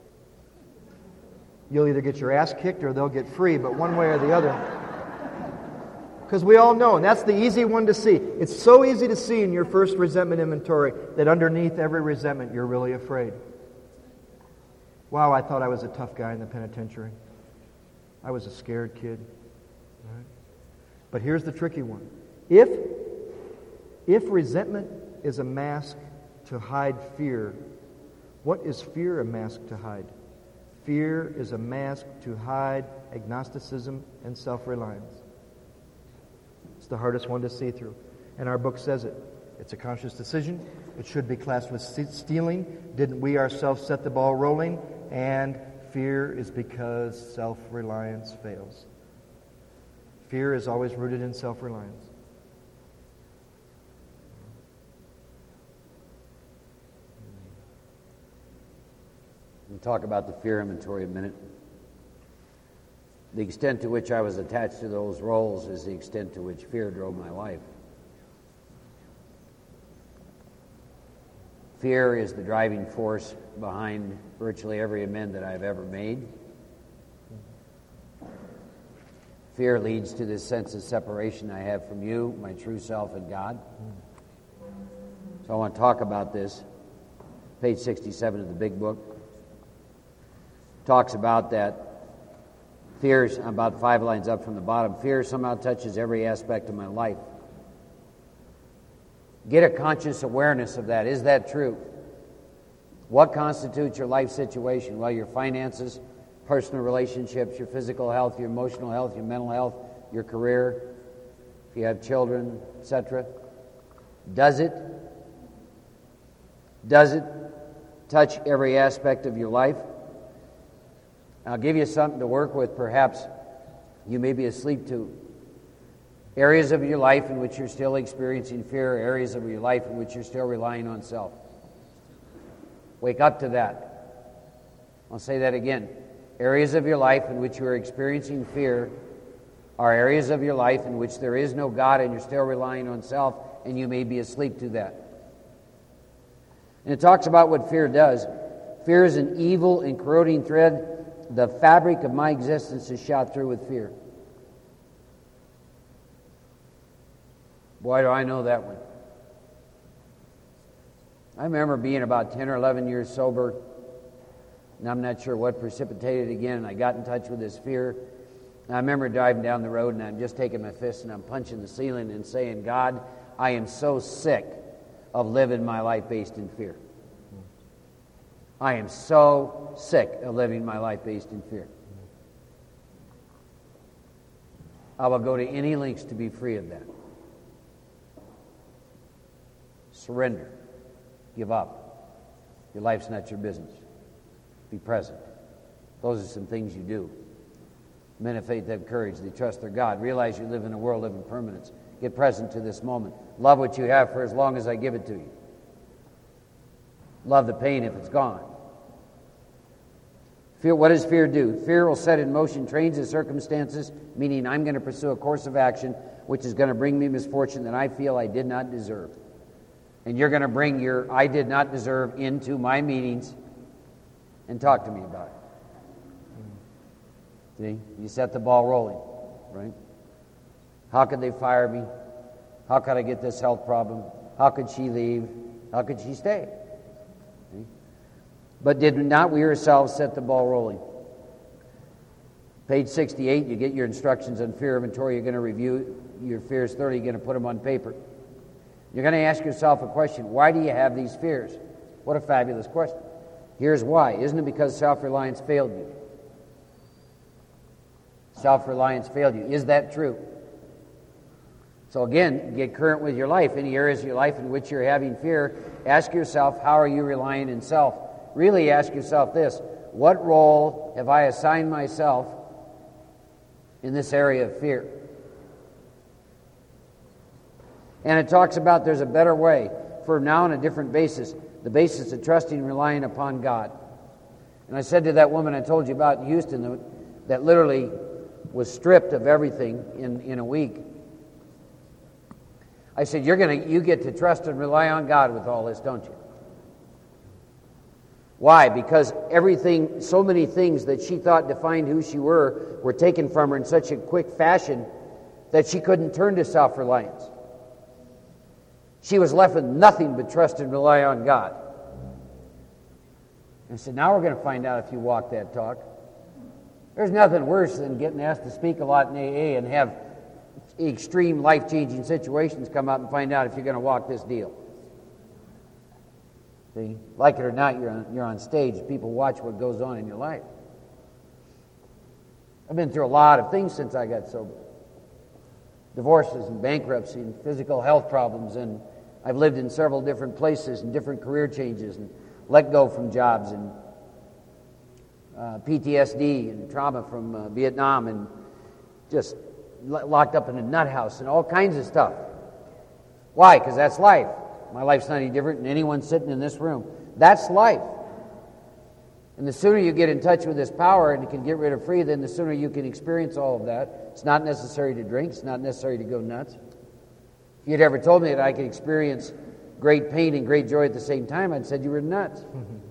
You'll either get your ass kicked or they'll get free, but one way or the other. Because we all know, and that's the easy one to see. It's so easy to see in your first resentment inventory that underneath every resentment, you're really afraid. Wow, I thought I was a tough guy in the penitentiary. I was a scared kid. Right? But here's the tricky one. If resentment is a mask to hide fear, what is fear a mask to hide? Fear is a mask to hide agnosticism and self-reliance. It's the hardest one to see through. And our book says it. It's a conscious decision. It should be classed with stealing. Didn't we ourselves set the ball rolling? And fear is because self-reliance fails. Fear is always rooted in self-reliance. We'll talk about the fear inventory in a minute. The extent to which I was attached to those roles is the extent to which fear drove my life. Fear is the driving force behind virtually every amend that I've ever made. Fear leads to this sense of separation I have from you, my true self, and God. So I want to talk about this. Page 67 of the big book talks about that. Fear, about 5 lines up from the bottom, fear somehow touches every aspect of my life. Get a conscious awareness of that. Is that true? What constitutes your life situation? Well, your finances, personal relationships, your physical health, your emotional health, your mental health, your career, if you have children, etc. Does it touch every aspect of your life? I'll give you something to work with. Perhaps you may be asleep to areas of your life in which you're still experiencing fear, areas of your life in which you're still relying on self. Wake up to that. I'll say that again. Areas of your life in which you are experiencing fear are areas of your life in which there is no God and you're still relying on self, and you may be asleep to that. And it talks about what fear does. Fear is an evil and corroding thread. The fabric of my existence is shot through with fear. Boy, do I know that one. I remember being about 10 or 11 years sober, and I'm not sure what precipitated it again, and I got in touch with this fear. And I remember driving down the road, and I'm just taking my fist and I'm punching the ceiling and saying, God, I am so sick of living my life based in fear. I am so sick of living my life based in fear. I will go to any lengths to be free of that. Surrender. Give up. Your life's not your business. Be present. Those are some things you do. Men of faith have courage. They trust their God. Realize you live in a world of impermanence. Get present to this moment. Love what you have for as long as I give it to you. Love the pain if it's gone. Fear, what does fear do? Fear will set in motion trains of circumstances, meaning I'm going to pursue a course of action which is going to bring me misfortune that I feel I did not deserve. And you're going to bring your I did not deserve into my meetings and talk to me about it. See? You set the ball rolling, right? How could they fire me? How could I get this health problem? How could she leave? How could she stay? See? But did not we ourselves set the ball rolling? Page 68, you get your instructions on fear inventory. You're going to review your fears thoroughly. You're going to put them on paper. You're going to ask yourself a question. Why do you have these fears? What a fabulous question. Here's why. Isn't it because self-reliance failed you? Self-reliance failed you. Is that true? So again, get current with your life. Any areas of your life in which you're having fear, ask yourself, how are you relying in self? Really ask yourself this: what role have I assigned myself in this area of fear? And it talks about there's a better way for now on a different basis, the basis of trusting and relying upon God. And I said to that woman I told you about in Houston that literally was stripped of everything in a week, I said, you get to trust and rely on God with all this, don't you? Why? Because everything, so many things that she thought defined who she were taken from her in such a quick fashion that she couldn't turn to self-reliance. She was left with nothing but trust and rely on God. And I said, now we're going to find out if you walk that talk. There's nothing worse than getting asked to speak a lot in AA and have extreme life-changing situations come up and find out if you're going to walk this deal. See, like it or not, you're on stage. People watch what goes on in your life. I've been through a lot of things since I got sober. Divorces and bankruptcy and physical health problems, and I've lived in several different places and different career changes and let go from jobs and PTSD and trauma from Vietnam and just locked up in a nut house and all kinds of stuff. Why? Because that's life. My life's not any different than anyone sitting in this room. That's life. And the sooner you get in touch with this power and can get rid of free, then the sooner you can experience all of that. It's not necessary to drink. It's not necessary to go nuts. If you'd ever told me that I could experience great pain and great joy at the same time, I'd said you were nuts.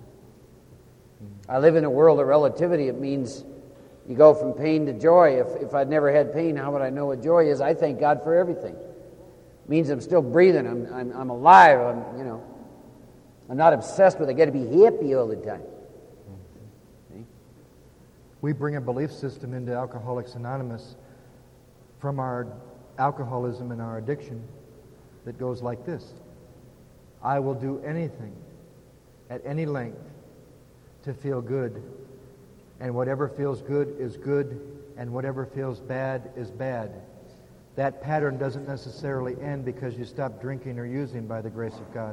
I live in a world of relativity. It means you go from pain to joy. If I'd never had pain, how would I know what joy is? I thank God for everything. It means I'm still breathing. I'm alive. I'm not obsessed with I got to be happy all the time. See? We bring a belief system into Alcoholics Anonymous from our alcoholism and our addiction that goes like this: I will do anything at any length to feel good, and whatever feels good is good, and whatever feels bad is bad. That pattern doesn't necessarily end because you stop drinking or using by the grace of God.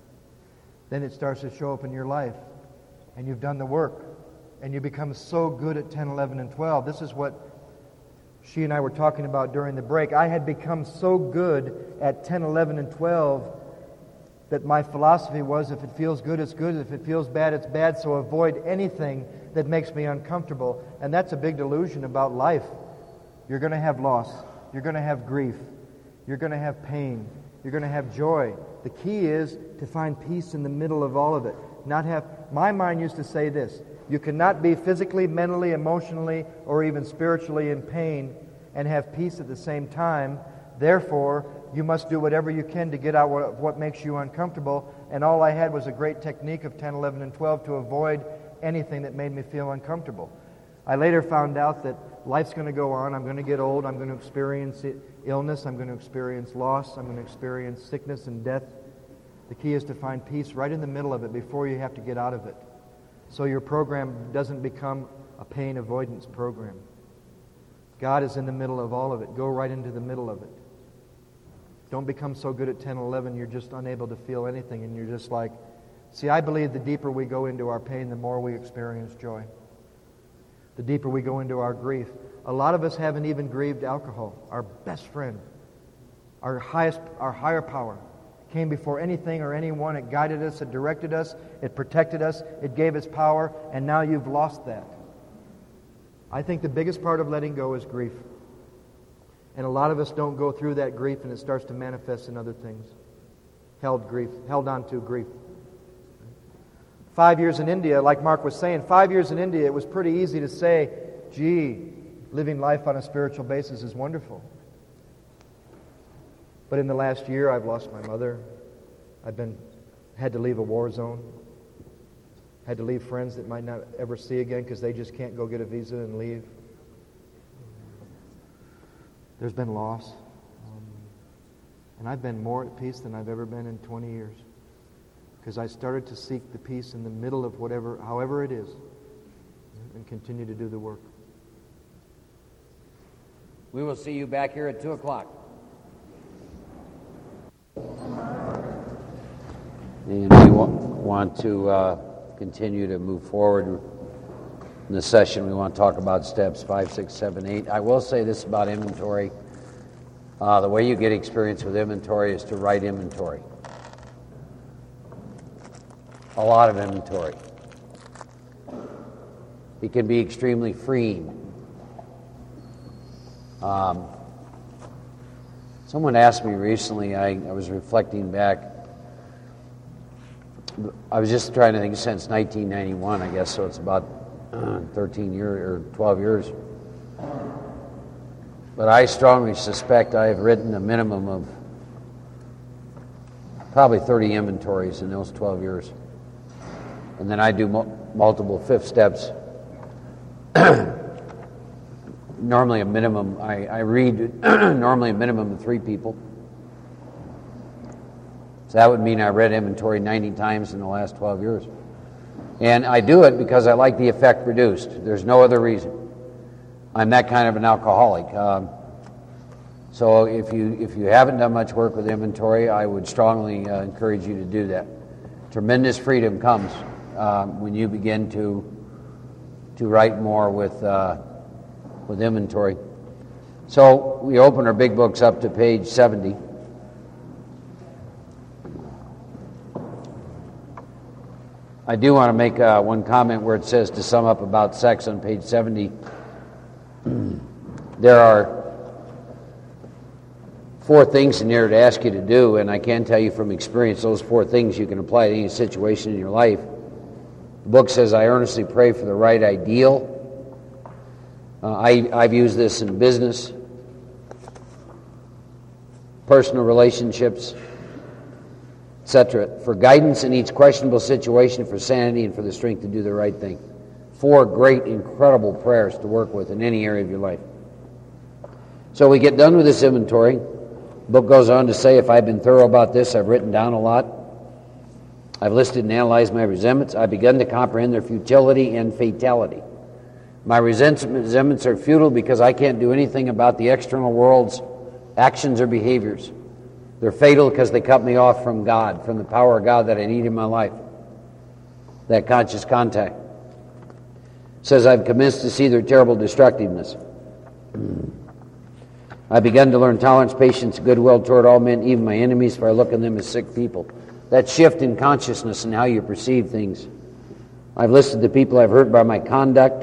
Then it starts to show up in your life, and you've done the work, and you become so good at 10, 11, and 12. This is what she and I were talking about during the break. I had become so good at 10, 11, and 12 that my philosophy was, if it feels good, it's good. If it feels bad, it's bad. So avoid anything that makes me uncomfortable. And that's a big delusion about life. You're going to have loss. You're going to have grief. You're going to have pain. You're going to have joy. The key is to find peace in the middle of all of it. My mind used to say this: you cannot be physically, mentally, emotionally, or even spiritually in pain and have peace at the same time. Therefore, you must do whatever you can to get out what makes you uncomfortable. And all I had was a great technique of 10, 11, and 12 to avoid anything that made me feel uncomfortable. I later found out that life's going to go on. I'm going to get old. I'm going to experience illness. I'm going to experience loss. I'm going to experience sickness and death. The key is to find peace right in the middle of it before you have to get out of it, so your program doesn't become a pain avoidance program. God is in the middle of all of it. Go right into the middle of it. Don't become so good at 10, 11 you're just unable to feel anything, and you're just like... See, I believe the deeper we go into our pain, the more we experience joy. The deeper we go into our grief. A lot of us haven't even grieved alcohol. Our best friend, our higher power, came before anything or anyone. It guided us, it directed us, it protected us, it gave us power, and now you've lost that. I think the biggest part of letting go is grief. And a lot of us don't go through that grief, and it starts to manifest in other things. Held on to grief. 5 years in India, like Mark was saying, 5 years in India, it was pretty easy to say, gee, living life on a spiritual basis is wonderful. But in the last year, I've lost my mother. I've been had to leave a war zone, had to leave friends that might not ever see again because they just can't go get a visa and leave. There's been loss. And I've been more at peace than I've ever been in 20 years. Because I started to seek the peace in the middle of however it is, and continue to do the work. We will see you back here at 2 o'clock. And we want to continue to move forward in the session. We want to talk about steps 5, 6, 7, 8. I will say this about inventory. The way you get experience with inventory is to write inventory. A lot of inventory. It can be extremely freeing. Someone asked me recently, I was reflecting back, I was just trying to think since 1991, I guess, so it's about 13 years or 12 years. But I strongly suspect I have written a minimum of probably 30 inventories in those 12 years. And then I do multiple fifth steps. Normally a minimum, I read normally a minimum of 3 people. So that would mean I read inventory 90 times in the last 12 years. And I do it because I like the effect produced. There's no other reason. I'm that kind of an alcoholic. So if you haven't done much work with inventory, I would strongly encourage you to do that. Tremendous freedom comes when you begin to write more with inventory. So we open our big books up to page 70. I do want to make one comment where it says to sum up about sex on page 70. There are 4 things in there to ask you to do, and I can tell you from experience those 4 things you can apply to any situation in your life. The book says, I earnestly pray for the right ideal. I've used this in business, personal relationships, etc. For guidance in each questionable situation, for sanity, and for the strength to do the right thing. 4 great, incredible prayers to work with in any area of your life. So we get done with this inventory. The book goes on to say, if I've been thorough about this, I've written down a lot. I've listed and analyzed my resentments. I've begun to comprehend their futility and fatality. My resentments are futile because I can't do anything about the external world's actions or behaviors. They're fatal because they cut me off from God, from the power of God that I need in my life. That conscious contact. It says, I've commenced to see their terrible destructiveness. I've begun to learn tolerance, patience, goodwill toward all men, even my enemies, for I look on them as sick people. That shift in consciousness and how you perceive things. I've listed the people I've hurt by my conduct,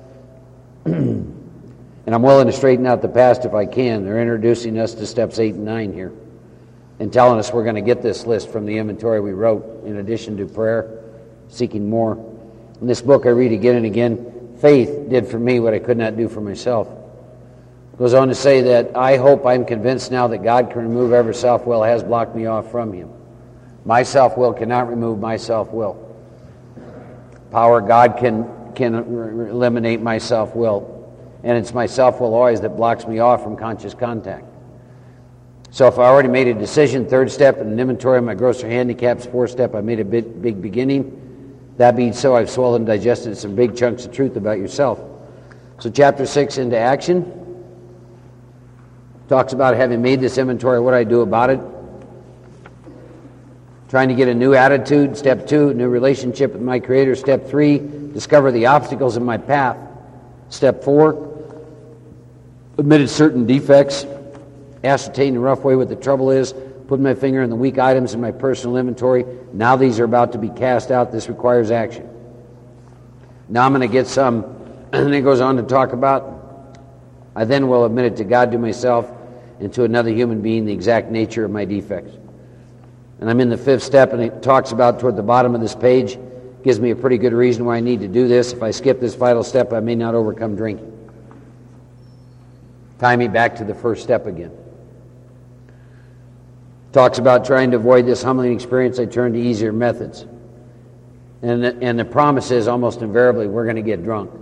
and I'm willing to straighten out the past if I can. They're introducing us to steps 8 and 9 here, and telling us we're going to get this list from the inventory we wrote, in addition to prayer, seeking more. In this book I read again and again, faith did for me what I could not do for myself. Goes on to say that I hope I'm convinced now that God can remove every self-will has blocked me off from Him. My self-will cannot remove my self-will. Power God can eliminate my self-will. And it's my self-will always that blocks me off from conscious contact. So if I already made a decision, 3rd step in an inventory of my grosser handicaps, 4th step, I made a big beginning. That being so, I've swallowed and digested some big chunks of truth about yourself. So chapter 6, into action. Talks about having made this inventory, what I do about it. Trying to get a new attitude. Step 2, new relationship with my Creator. Step 3, discover the obstacles in my path. Step 4, admitted certain defects. Ascertain the rough way what the trouble is. Put my finger on the weak items in my personal inventory. Now these are about to be cast out. This requires action. Now I'm going to get some, and then it goes on to talk about, I then will admit it to God, to myself, and to another human being, the exact nature of my defects. And I'm in the 5th step, and it talks about toward the bottom of this page, gives me a pretty good reason why I need to do this. If I skip this vital step, I may not overcome drinking. Tie me back to the 1st step again. Talks about trying to avoid this humbling experience, I turned to easier methods. And the promise is almost invariably we're going to get drunk.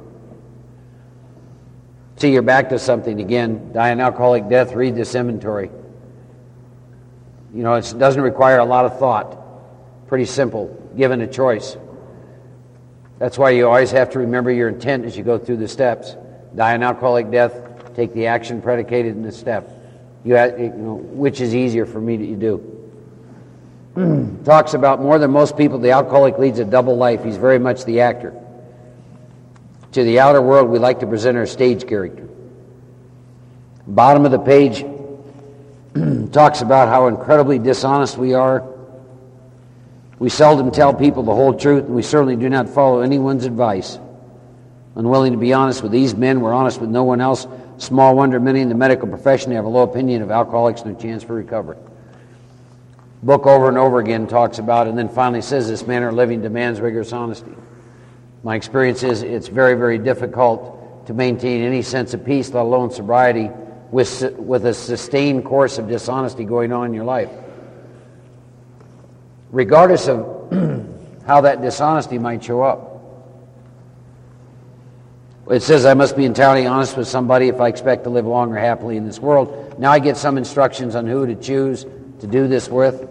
See, you're back to something again. Die an alcoholic death, read this inventory. You know, it doesn't require a lot of thought. Pretty simple, given a choice. That's why you always have to remember your intent as you go through the steps. Die an alcoholic death, take the action predicated in the step. Which is easier for me to do. Talks about more than most people, the alcoholic leads a double life. He's very much the actor. To the outer world, we like to present our stage character. Bottom of the page talks about how incredibly dishonest we are. We seldom tell people the whole truth, and we certainly do not follow anyone's advice. Unwilling to be honest with these men, we're honest with no one else. Small wonder many in the medical profession have a low opinion of alcoholics and their chance for recovery. Book over and over again talks about, and then finally says this manner of living demands rigorous honesty. My experience is it's very, very difficult to maintain any sense of peace, let alone sobriety, with a sustained course of dishonesty going on in your life. Regardless of how that dishonesty might show up. It says I must be entirely honest with somebody if I expect to live long or happily in this world. Now I get some instructions on who to choose to do this with.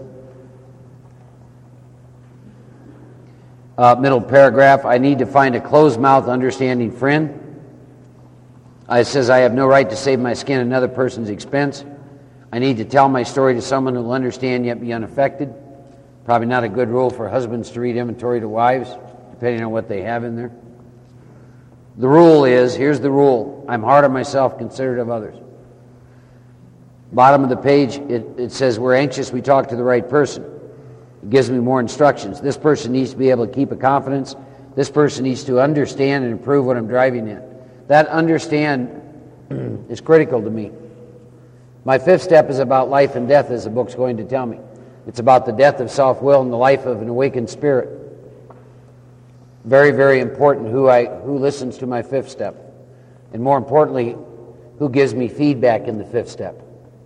Middle paragraph, I need to find a closed-mouthed, understanding friend. It says I have no right to save my skin at another person's expense. I need to tell my story to someone who will understand yet be unaffected. Probably not a good rule for husbands to read inventory to wives, depending on what they have in there. The rule is, here's the rule, I'm hard on myself, considerate of others. Bottom of the page, it says, we're anxious we talk to the right person. It gives me more instructions. This person needs to be able to keep a confidence. This person needs to understand and improve what I'm driving at. That understand is critical to me. My fifth step is about life and death, as the book's going to tell me. It's about the death of self-will and the life of an awakened spirit. Very, very important who listens to my fifth step. And more importantly, who gives me feedback in the fifth step.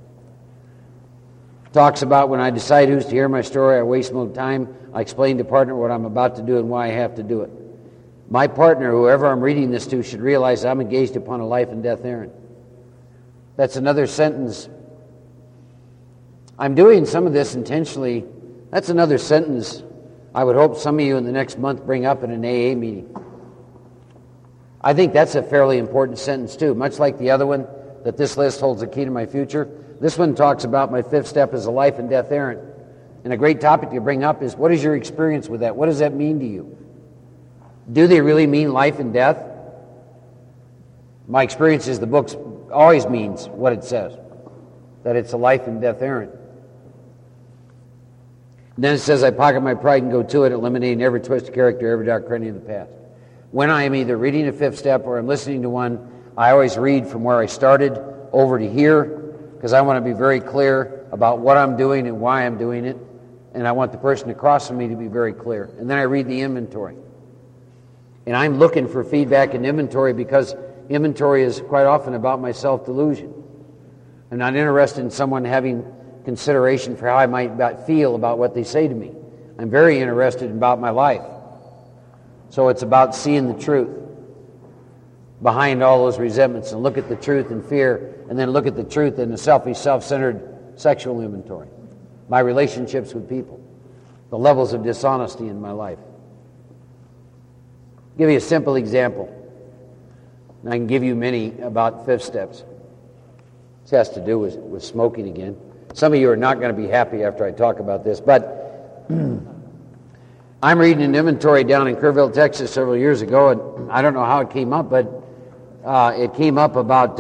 Talks about when I decide who's to hear my story, I waste no time. I explain to partner what I'm about to do and why I have to do it. My partner, whoever I'm reading this to, should realize I'm engaged upon a life and death errand. That's another sentence. I'm doing some of this intentionally. That's another sentence I would hope some of you in the next month bring up in an AA meeting. I think that's a fairly important sentence too, much like the other one, that this list holds the key to my future. This one talks about my fifth step as a life and death errand. And a great topic to bring up is, what is your experience with that? What does that mean to you? Do they really mean life and death? My experience is the book always means what it says, that it's a life and death errand. Then it says, I pocket my pride and go to it, eliminating every twisted character, every dark cranny of the past. When I am either reading a fifth step or I'm listening to one, I always read from where I started over to here, because I want to be very clear about what I'm doing and why I'm doing it, and I want the person across from me to be very clear. And then I read the inventory. And I'm looking for feedback in inventory because inventory is quite often about my self-delusion. I'm not interested in someone having consideration for how I might feel about what they say to me. I'm very interested about my life. So it's about seeing the truth behind all those resentments, and look at the truth and fear, and then look at the truth in the selfish, self-centered sexual inventory. My relationships with people, the levels of dishonesty in my life. I'll give you a simple example. And I can give you many about fifth steps. This has to do with smoking again. Some of you are not going to be happy after I talk about this, but I'm reading an inventory down in Kerrville, Texas several years ago, and I don't know how it came up, but it came up about,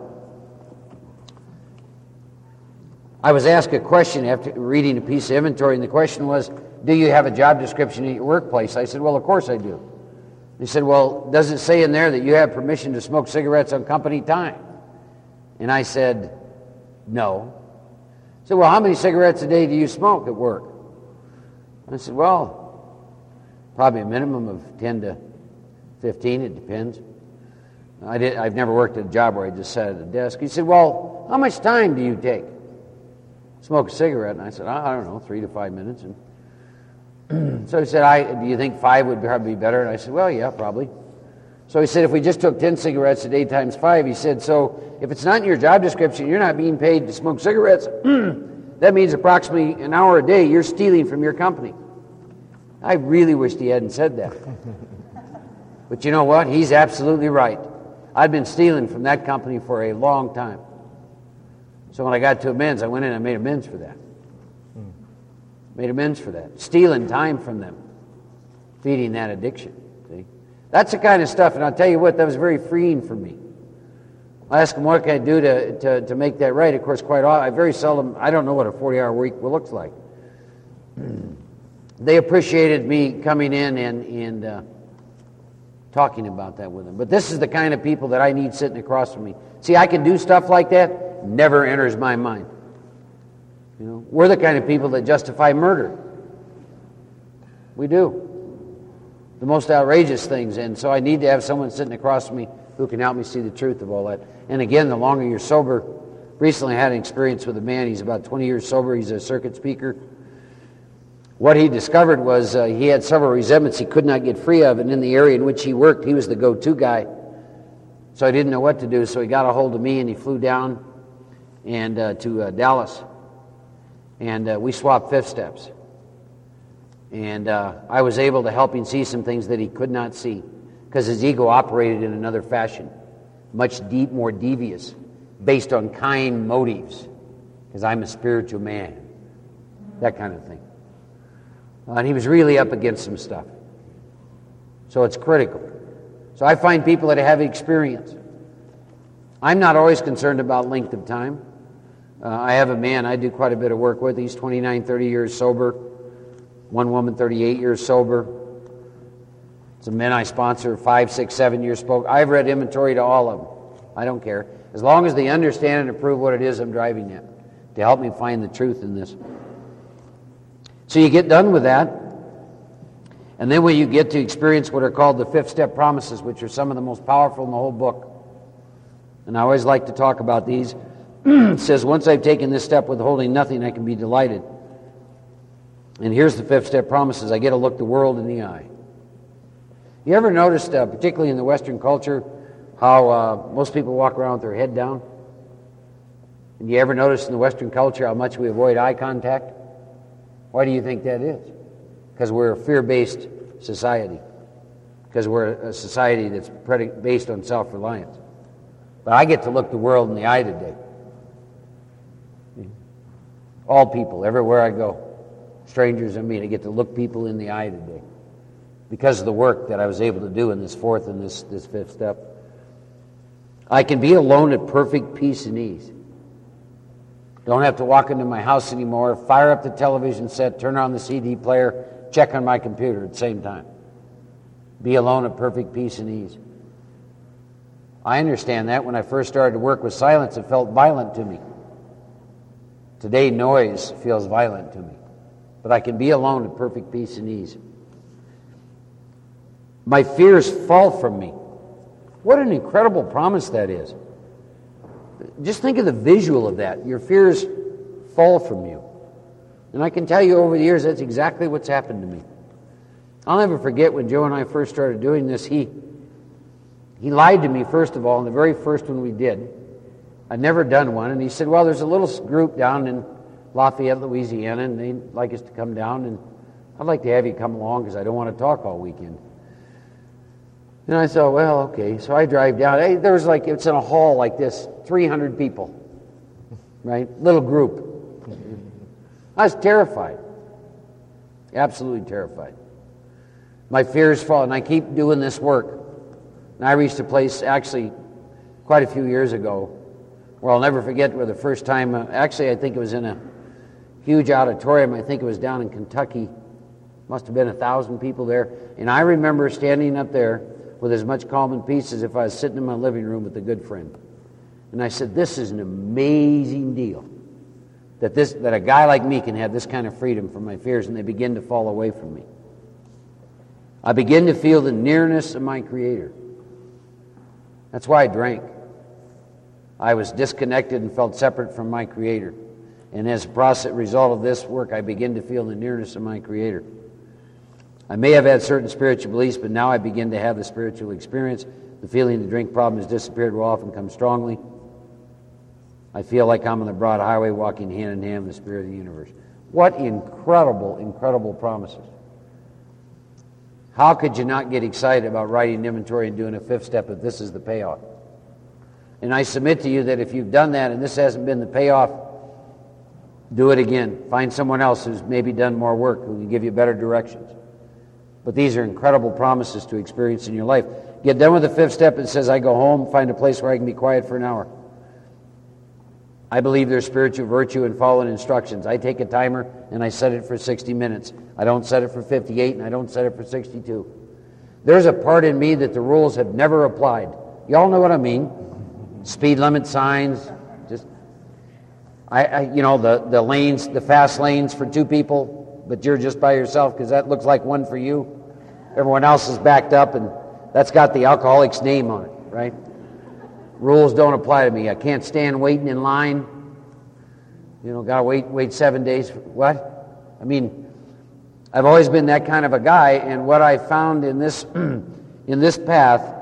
I was asked a question after reading a piece of inventory, and the question was, do you have a job description at your workplace? I said, well, of course I do. He said, well, does it say in there that you have permission to smoke cigarettes on company time? And I said, no. He said, well, how many cigarettes a day do you smoke at work? I said, well, probably a minimum of 10 to 15, it depends. I've never worked at a job where I just sat at a desk. He said, well, how much time do you take? smoke a cigarette? And I said, I don't know, 3 to 5 minutes. And so he said, do you think 5 would probably be better? And I said, well, yeah, probably. So he said, if we just took 10 cigarettes a day times 5, he said, so if it's not in your job description, you're not being paid to smoke cigarettes, that means approximately an hour a day you're stealing from your company. I really wished he hadn't said that. But you know what? He's absolutely right. I'd been stealing from that company for a long time. So when I got to amends, I went in and made amends for that. Made amends for that. Stealing time from them. Feeding that addiction. See? That's the kind of stuff, and I'll tell you what, that was very freeing for me. I asked them, what can I do to make that right? Of course, quite often, I don't know what a 40-hour week looks like. They appreciated me coming in and talking about that with them. But this is the kind of people that I need sitting across from me. See, I can do stuff like that, never enters my mind. You know, we're the kind of people that justify murder. We do. The most outrageous things, and so I need to have someone sitting across from me who can help me see the truth of all that. And again, the longer you're sober, recently I had an experience with a man, he's about 20 years sober, he's a circuit speaker. What he discovered was he had several resentments he could not get free of, and in the area in which he worked, he was the go-to guy. So I didn't know what to do, so he got a hold of me and he flew down and to Dallas, and we swapped fifth steps. And I was able to help him see some things that he could not see because his ego operated in another fashion, much more devious, based on kind motives, because I'm a spiritual man, that kind of thing. And he was really up against some stuff. So it's critical. So I find people that have experience. I'm not always concerned about length of time. I have a man I do quite a bit of work with. He's 29, 30 years sober. One woman, 38 years sober. Some men I sponsor, 5, 6, 7 years sober. I've read inventory to all of them. I don't care. As long as they understand and approve what it is I'm driving at, to help me find the truth in this. So you get done with that, and then when you get to experience what are called the fifth step promises, which are some of the most powerful in the whole book, and I always like to talk about these. It says, once I've taken this step withholding nothing, I can be delighted. And here's the fifth step promises. I get to look the world in the eye. You ever noticed, particularly in the Western culture, how most people walk around with their head down? And you ever notice in the Western culture how much we avoid eye contact? Why do you think that is? Because we're a fear-based society. Because we're a society that's based on self-reliance. But I get to look the world in the eye today. All people, everywhere I go. Strangers I meet, I get to look people in the eye today. Because of the work that I was able to do in this fourth and this fifth step. I can be alone at perfect peace and ease. Don't have to walk into my house anymore, fire up the television set, turn on the CD player, check on my computer at the same time. Be alone at perfect peace and ease. I understand that. When I first started to work with silence, it felt violent to me. Today, noise feels violent to me. But I can be alone at perfect peace and ease. My fears fall from me. What an incredible promise that is. Just think of the visual of that. Your fears fall from you. And I can tell you over the years, that's exactly what's happened to me. I'll never forget when Joe and I first started doing this, he lied to me, first of all, in the very first one we did. I'd never done one, and he said, well, there's a little group down in Lafayette, Louisiana, and they'd like us to come down, and I'd like to have you come along because I don't want to talk all weekend. And I thought, well, okay. So I drive down. Hey, there was it's in a hall like this, 300 people, right? Little group. I was terrified. Absolutely terrified. My fears fall, and I keep doing this work. And I reached a place, actually, quite a few years ago, where I'll never forget where the first time, actually I think it was in a huge auditorium. I think it was down in Kentucky. Must have been 1,000 people there. And I remember standing up there with as much calm and peace as if I was sitting in my living room with a good friend. And I said, this is an amazing deal. That a guy like me can have this kind of freedom from my fears, and they begin to fall away from me. I begin to feel the nearness of my Creator. That's why I drank. I was disconnected and felt separate from my Creator. And as a result of this work, I begin to feel the nearness of my Creator. I may have had certain spiritual beliefs, but now I begin to have the spiritual experience. The feeling the drink problem has disappeared will often come strongly. I feel like I'm on the broad highway walking hand in hand with the Spirit of the universe. What incredible, incredible promises. How could you not get excited about writing an inventory and doing a fifth step if this is the payoff? And I submit to you that if you've done that and this hasn't been the payoff, do it again. Find someone else who's maybe done more work, who can give you better directions. But these are incredible promises to experience in your life. Get done with the fifth step. It says, I go home, find a place where I can be quiet for an hour. I believe there's spiritual virtue in following instructions. I take a timer and I set it for 60 minutes. I don't set it for 58 and I don't set it for 62. There's a part in me that the rules have never applied. Y'all know what I mean. Speed limit signs, just, the lanes, the fast lanes for two people, but you're just by yourself because that looks like one for you. Everyone else is backed up and that's got the alcoholic's name on it, right? Rules don't apply to me. I can't stand waiting in line. Gotta wait 7 days. What? I mean, I've always been that kind of a guy, and what I found in this in this path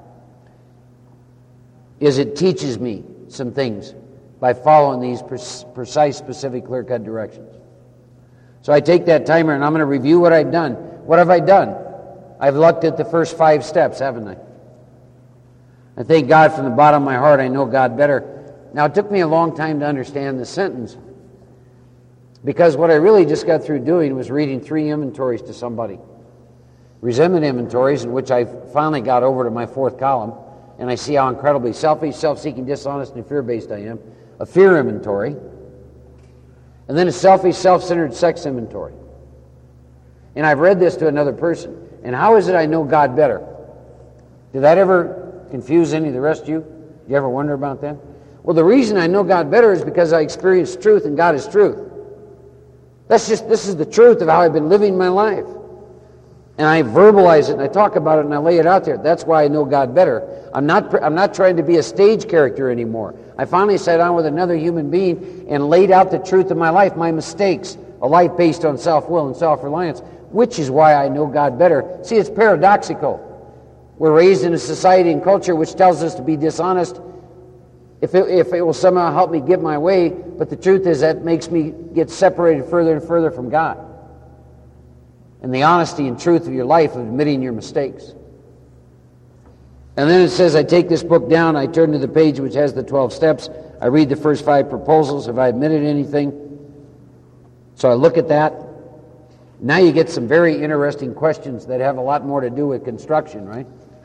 is it teaches me some things by following these precise, specific, clear-cut directions. So I take that timer and I'm going to review what I've done. What have I done? I've looked at the first 5 steps, haven't I? I thank God from the bottom of my heart I know God better. Now, it took me a long time to understand the sentence, because what I really just got through doing was reading 3 inventories to somebody. Resentment inventories, in which I finally got over to my 4th column, and I see how incredibly selfish, self-seeking, dishonest, and fear-based I am. A fear inventory. And then a selfish, self-centered sex inventory. And I've read this to another person. And how is it I know God better? Did that ever confuse any of the rest of you? Do you ever wonder about that? Well, the reason I know God better is because I experience truth, and God is truth. This is the truth of how I've been living my life. And I verbalize it, and I talk about it, and I lay it out there. That's why I know God better. I'm not trying to be a stage character anymore. I finally sat down with another human being and laid out the truth of my life, my mistakes, a life based on self-will and self-reliance, which is why I know God better. See, it's paradoxical. We're raised in a society and culture which tells us to be dishonest if it will somehow help me get my way, but the truth is that makes me get separated further and further from God. And the honesty and truth of your life of admitting your mistakes. And then it says, I take this book down, I turn to the page which has the 12 steps, I read the first 5 proposals, have I admitted anything? So I look at that. Now you get some very interesting questions that have a lot more to do with construction, right?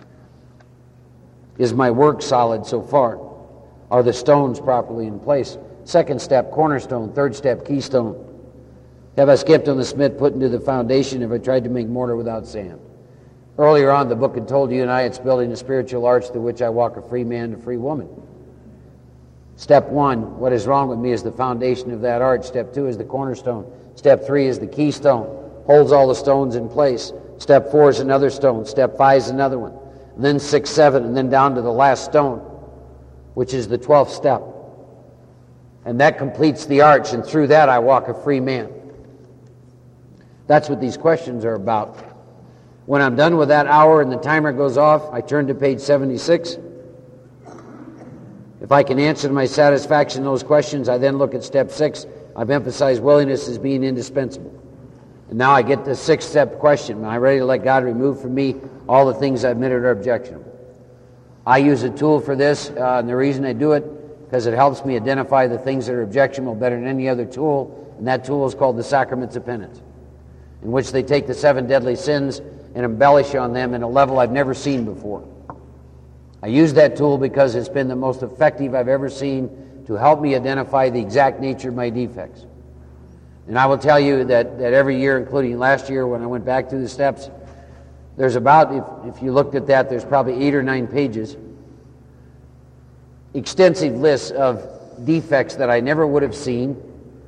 Is my work solid so far? Are the stones properly in place? 2nd step, cornerstone. 3rd step, keystone. Have I skipped on the Smith put into the foundation? Have I tried to make mortar without sand? Earlier on, the book had told you and I it's building a spiritual arch through which I walk a free man to free woman. Step 1, what is wrong with me is the foundation of that arch. Step 2 is the cornerstone. Step 3 is the keystone. Holds all the stones in place. Step 4 is another stone. Step 5 is another one. And then 6, 7, and then down to the last stone, which is the 12th step. And that completes the arch, and through that I walk a free man. That's what these questions are about. When I'm done with that hour and the timer goes off, I turn to page 76. If I can answer to my satisfaction those questions, I then look at step 6. I've emphasized willingness as being indispensable. And now I get the 6th step question. Am I ready to let God remove from me all the things I've admitted are objectionable? I use a tool for this, and the reason I do it, because it helps me identify the things that are objectionable better than any other tool, and that tool is called the Sacraments of Penance, in which they take the 7 deadly sins and embellish on them in a level I've never seen before. I use that tool because it's been the most effective I've ever seen to help me identify the exact nature of my defects. And I will tell you that every year, including last year when I went back through the steps, there's about, if you looked at that, there's probably 8 or 9 pages, extensive lists of defects that I never would have seen.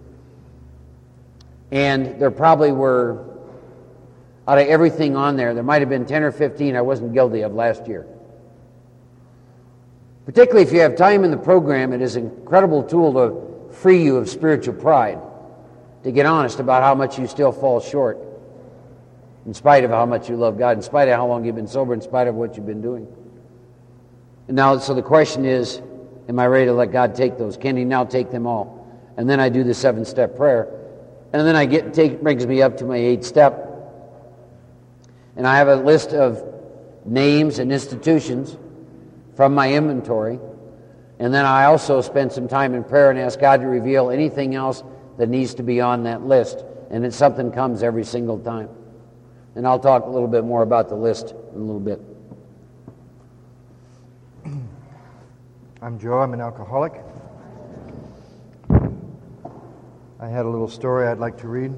And there probably were, out of everything on there might have been 10 or 15 I wasn't guilty of last year. Particularly if you have time in the program, it is an incredible tool to free you of spiritual pride, to get honest about how much you still fall short, in spite of how much you love God, in spite of how long you've been sober, in spite of what you've been doing. And now, so the question is, am I ready to let God take those? Can He now take them all? And then I do the 7-step prayer. And then brings me up to my 8th step. And I have a list of names and institutions from my inventory. And then I also spend some time in prayer and ask God to reveal anything else that needs to be on that list. And it's something comes every single time. And I'll talk a little bit more about the list in a little bit. I'm Joe. I'm an alcoholic. I had a little story I'd like to read.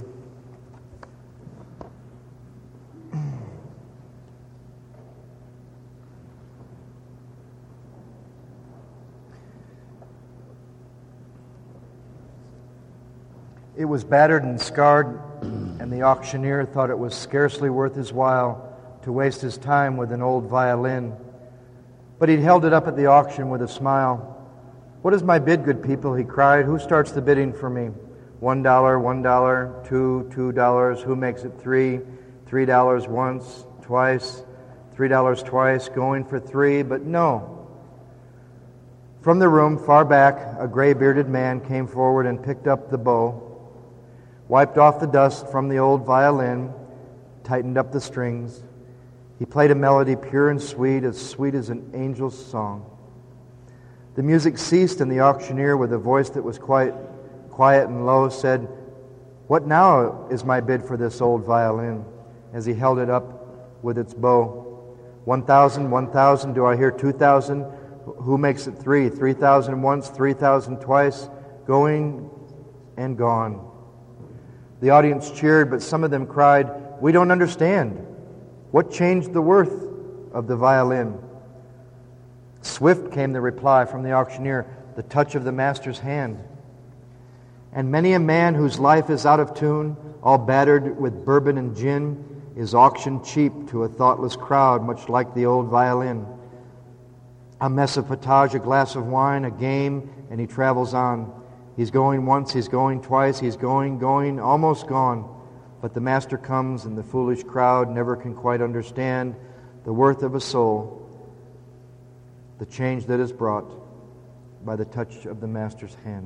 It was battered and scarred, and the auctioneer thought it was scarcely worth his while to waste his time with an old violin. But he held it up at the auction with a smile. "What is my bid, good people?" he cried. "Who starts the bidding for me? $1, $1, $2, who makes it $3? $3 once, twice, $3 twice, going for $3, but no." From the room far back, a gray-bearded man came forward and picked up the bow, wiped off the dust from the old violin, tightened up the strings. He played a melody pure and sweet as an angel's song. The music ceased, and the auctioneer, with a voice that was quite quiet and low, said, "What now is my bid for this old violin?" as he held it up with its bow. 1,000, 1,000, do I hear 2,000? Who makes it 3? 3,000 once, 3,000 twice, going and gone. The audience cheered, but some of them cried, "We don't understand. What changed the worth of the violin?" Swift came the reply from the auctioneer, "The touch of the master's hand." And many a man whose life is out of tune, all battered with bourbon and gin, is auctioned cheap to a thoughtless crowd, much like the old violin. A mess of potage, a glass of wine, a game, and he travels on. He's going once, he's going twice, he's going, almost gone. But the master comes, and the foolish crowd never can quite understand the worth of a soul, the change that is brought by the touch of the master's hand.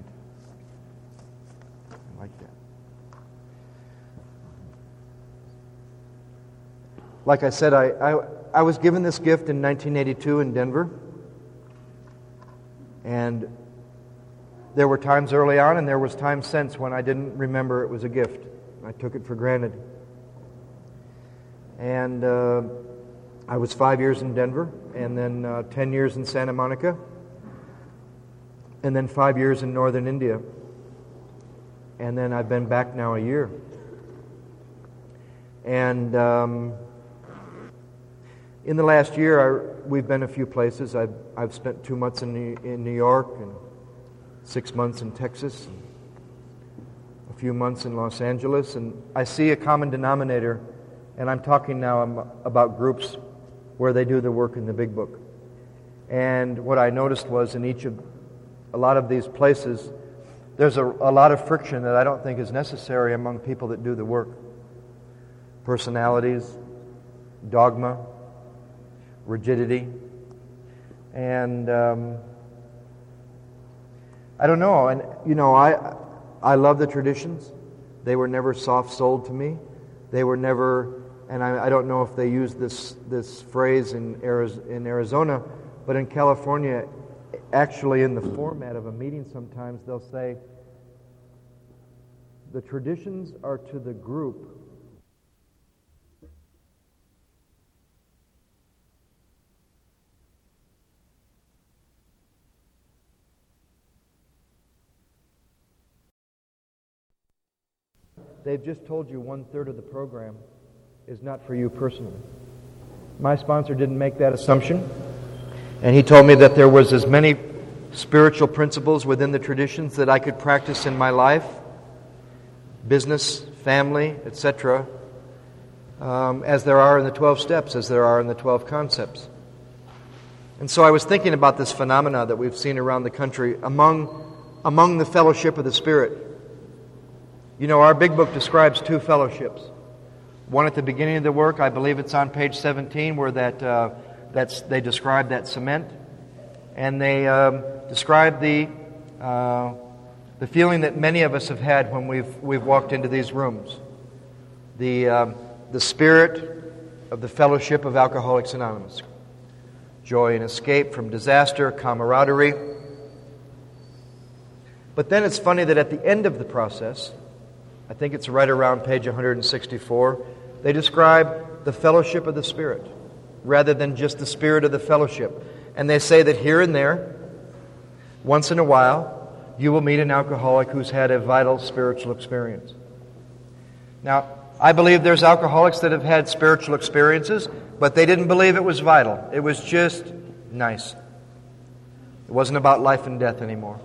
I like that. Like I said, I was given this gift in 1982 in Denver. And there were times early on, and there was times since when I didn't remember it was a gift. I took it for granted. And I was 5 years in Denver, and then 10 years in Santa Monica, and then 5 years in northern India. And then I've been back now a year. And in the last year, we've been a few places. I've spent 2 months in New York, and 6 months in Texas, and a few months in Los Angeles, and I see a common denominator, and I'm talking now about groups where they do the work in the Big Book. And what I noticed was in a lot of these places, there's a lot of friction that I don't think is necessary among people that do the work. Personalities, dogma, rigidity, and I don't know. And I love the traditions. They were never soft-sold to me. They were never, and I don't know if they use this phrase in Arizona, but in California, actually in the format of a meeting sometimes they'll say, the traditions are to the group they've just told you 1/3 of the program is not for you personally. My sponsor didn't make that assumption, and he told me that there was as many spiritual principles within the traditions that I could practice in my life, business, family, etc., as there are in the 12 steps, as there are in the 12 concepts. And so I was thinking about this phenomena that we've seen around the country among among the fellowship of the Spirit. You know, our big book describes two fellowships. One at the beginning of the work, I believe it's on page 17, where they describe that cement. And they describe the feeling that many of us have had when we've walked into these rooms. The spirit of the fellowship of Alcoholics Anonymous. Joy and escape from disaster, camaraderie. But then it's funny that at the end of the process, I think it's right around page 164, they describe the fellowship of the Spirit rather than just the spirit of the fellowship. And they say that here and there, once in a while, you will meet an alcoholic who's had a vital spiritual experience. Now, I believe there's alcoholics that have had spiritual experiences, but they didn't believe it was vital. It was just nice. It wasn't about life and death anymore.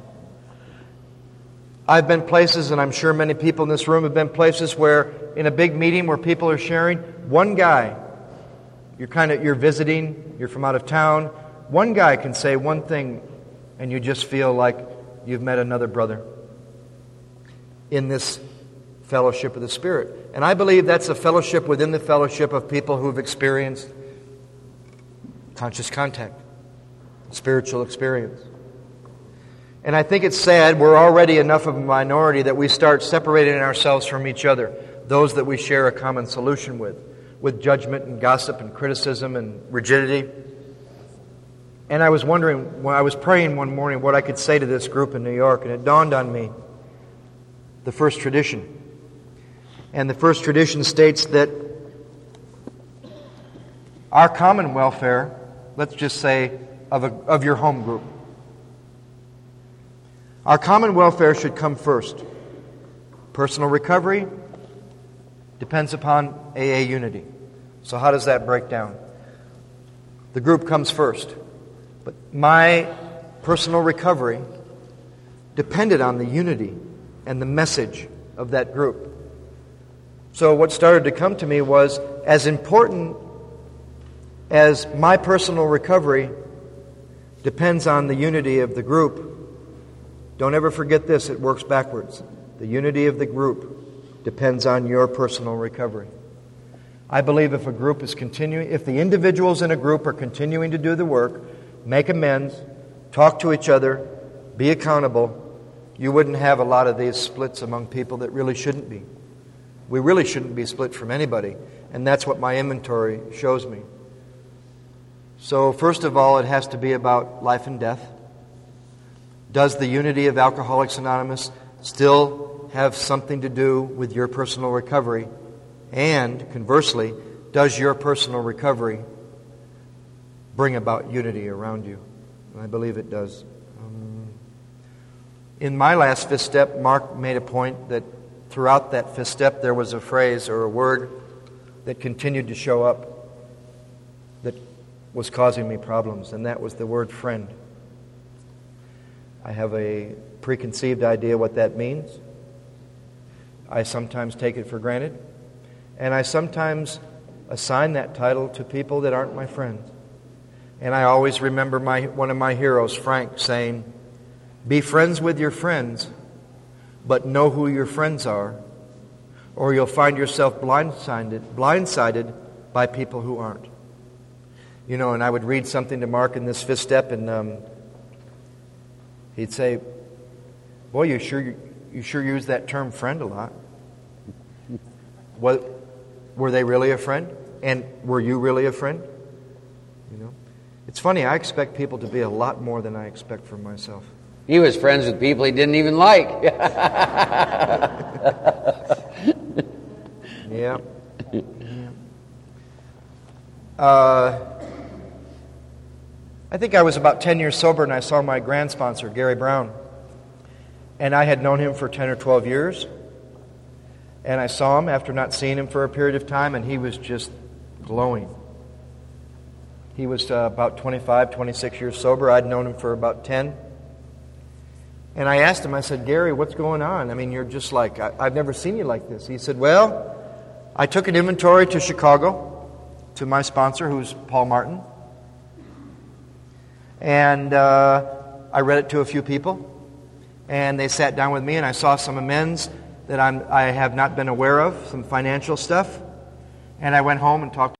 I've been places, and I'm sure many people in this room have been places where in a big meeting where people are sharing, one guy, you're visiting, you're from out of town, one guy can say one thing and you just feel like you've met another brother in this fellowship of the Spirit. And I believe that's a fellowship within the fellowship of people who've experienced conscious contact, spiritual experience. And I think it's sad we're already enough of a minority that we start separating ourselves from each other, those that we share a common solution with judgment and gossip and criticism and rigidity. And I was wondering, when I was praying one morning, what I could say to this group in New York, and it dawned on me, the first tradition. And the first tradition states that our common welfare, let's just say, of your home group, our common welfare should come first. Personal recovery depends upon AA unity. So how does that break down? The group comes first. But my personal recovery depended on the unity and the message of that group. So what started to come to me was, as important as my personal recovery depends on the unity of the group, don't ever forget this, it works backwards. The unity of the group depends on your personal recovery. I believe if a group is continuing, if the individuals in a group are continuing to do the work, make amends, talk to each other, be accountable, you wouldn't have a lot of these splits among people that really shouldn't be. We really shouldn't be split from anybody, and that's what my inventory shows me. So first of all, it has to be about life and death. Does the unity of Alcoholics Anonymous still have something to do with your personal recovery? And conversely, does your personal recovery bring about unity around you? And I believe it does. In my last fifth step, Mark made a point that throughout that fifth step there was a phrase or a word that continued to show up that was causing me problems, and that was the word friend. I have a preconceived idea what that means. I sometimes take it for granted, and I sometimes assign that title to people that aren't my friends. And I always remember one of my heroes, Frank, saying, "Be friends with your friends, but know who your friends are, or you'll find yourself blindsided by people who aren't." You know, and I would read something to Mark in this fifth step, and he'd say, "Boy, you sure use that term friend a lot. Were they really a friend? And were you really a friend?" You know, it's funny. I expect people to be a lot more than I expect from myself. He was friends with people he didn't even like. Yeah. I think I was about 10 years sober, and I saw my grand sponsor, Gary Brown. And I had known him for 10 or 12 years. And I saw him after not seeing him for a period of time, and he was just glowing. He was about 25, 26 years sober. I'd known him for about 10. And I asked him, I said, "Gary, what's going on? I mean, you're just like, I've never seen you like this." He said, "Well, I took an inventory to Chicago, to my sponsor, who's Paul Martin. And I read it to a few people. And they sat down with me, and I saw some amends that I have not been aware of, some financial stuff. And I went home and talked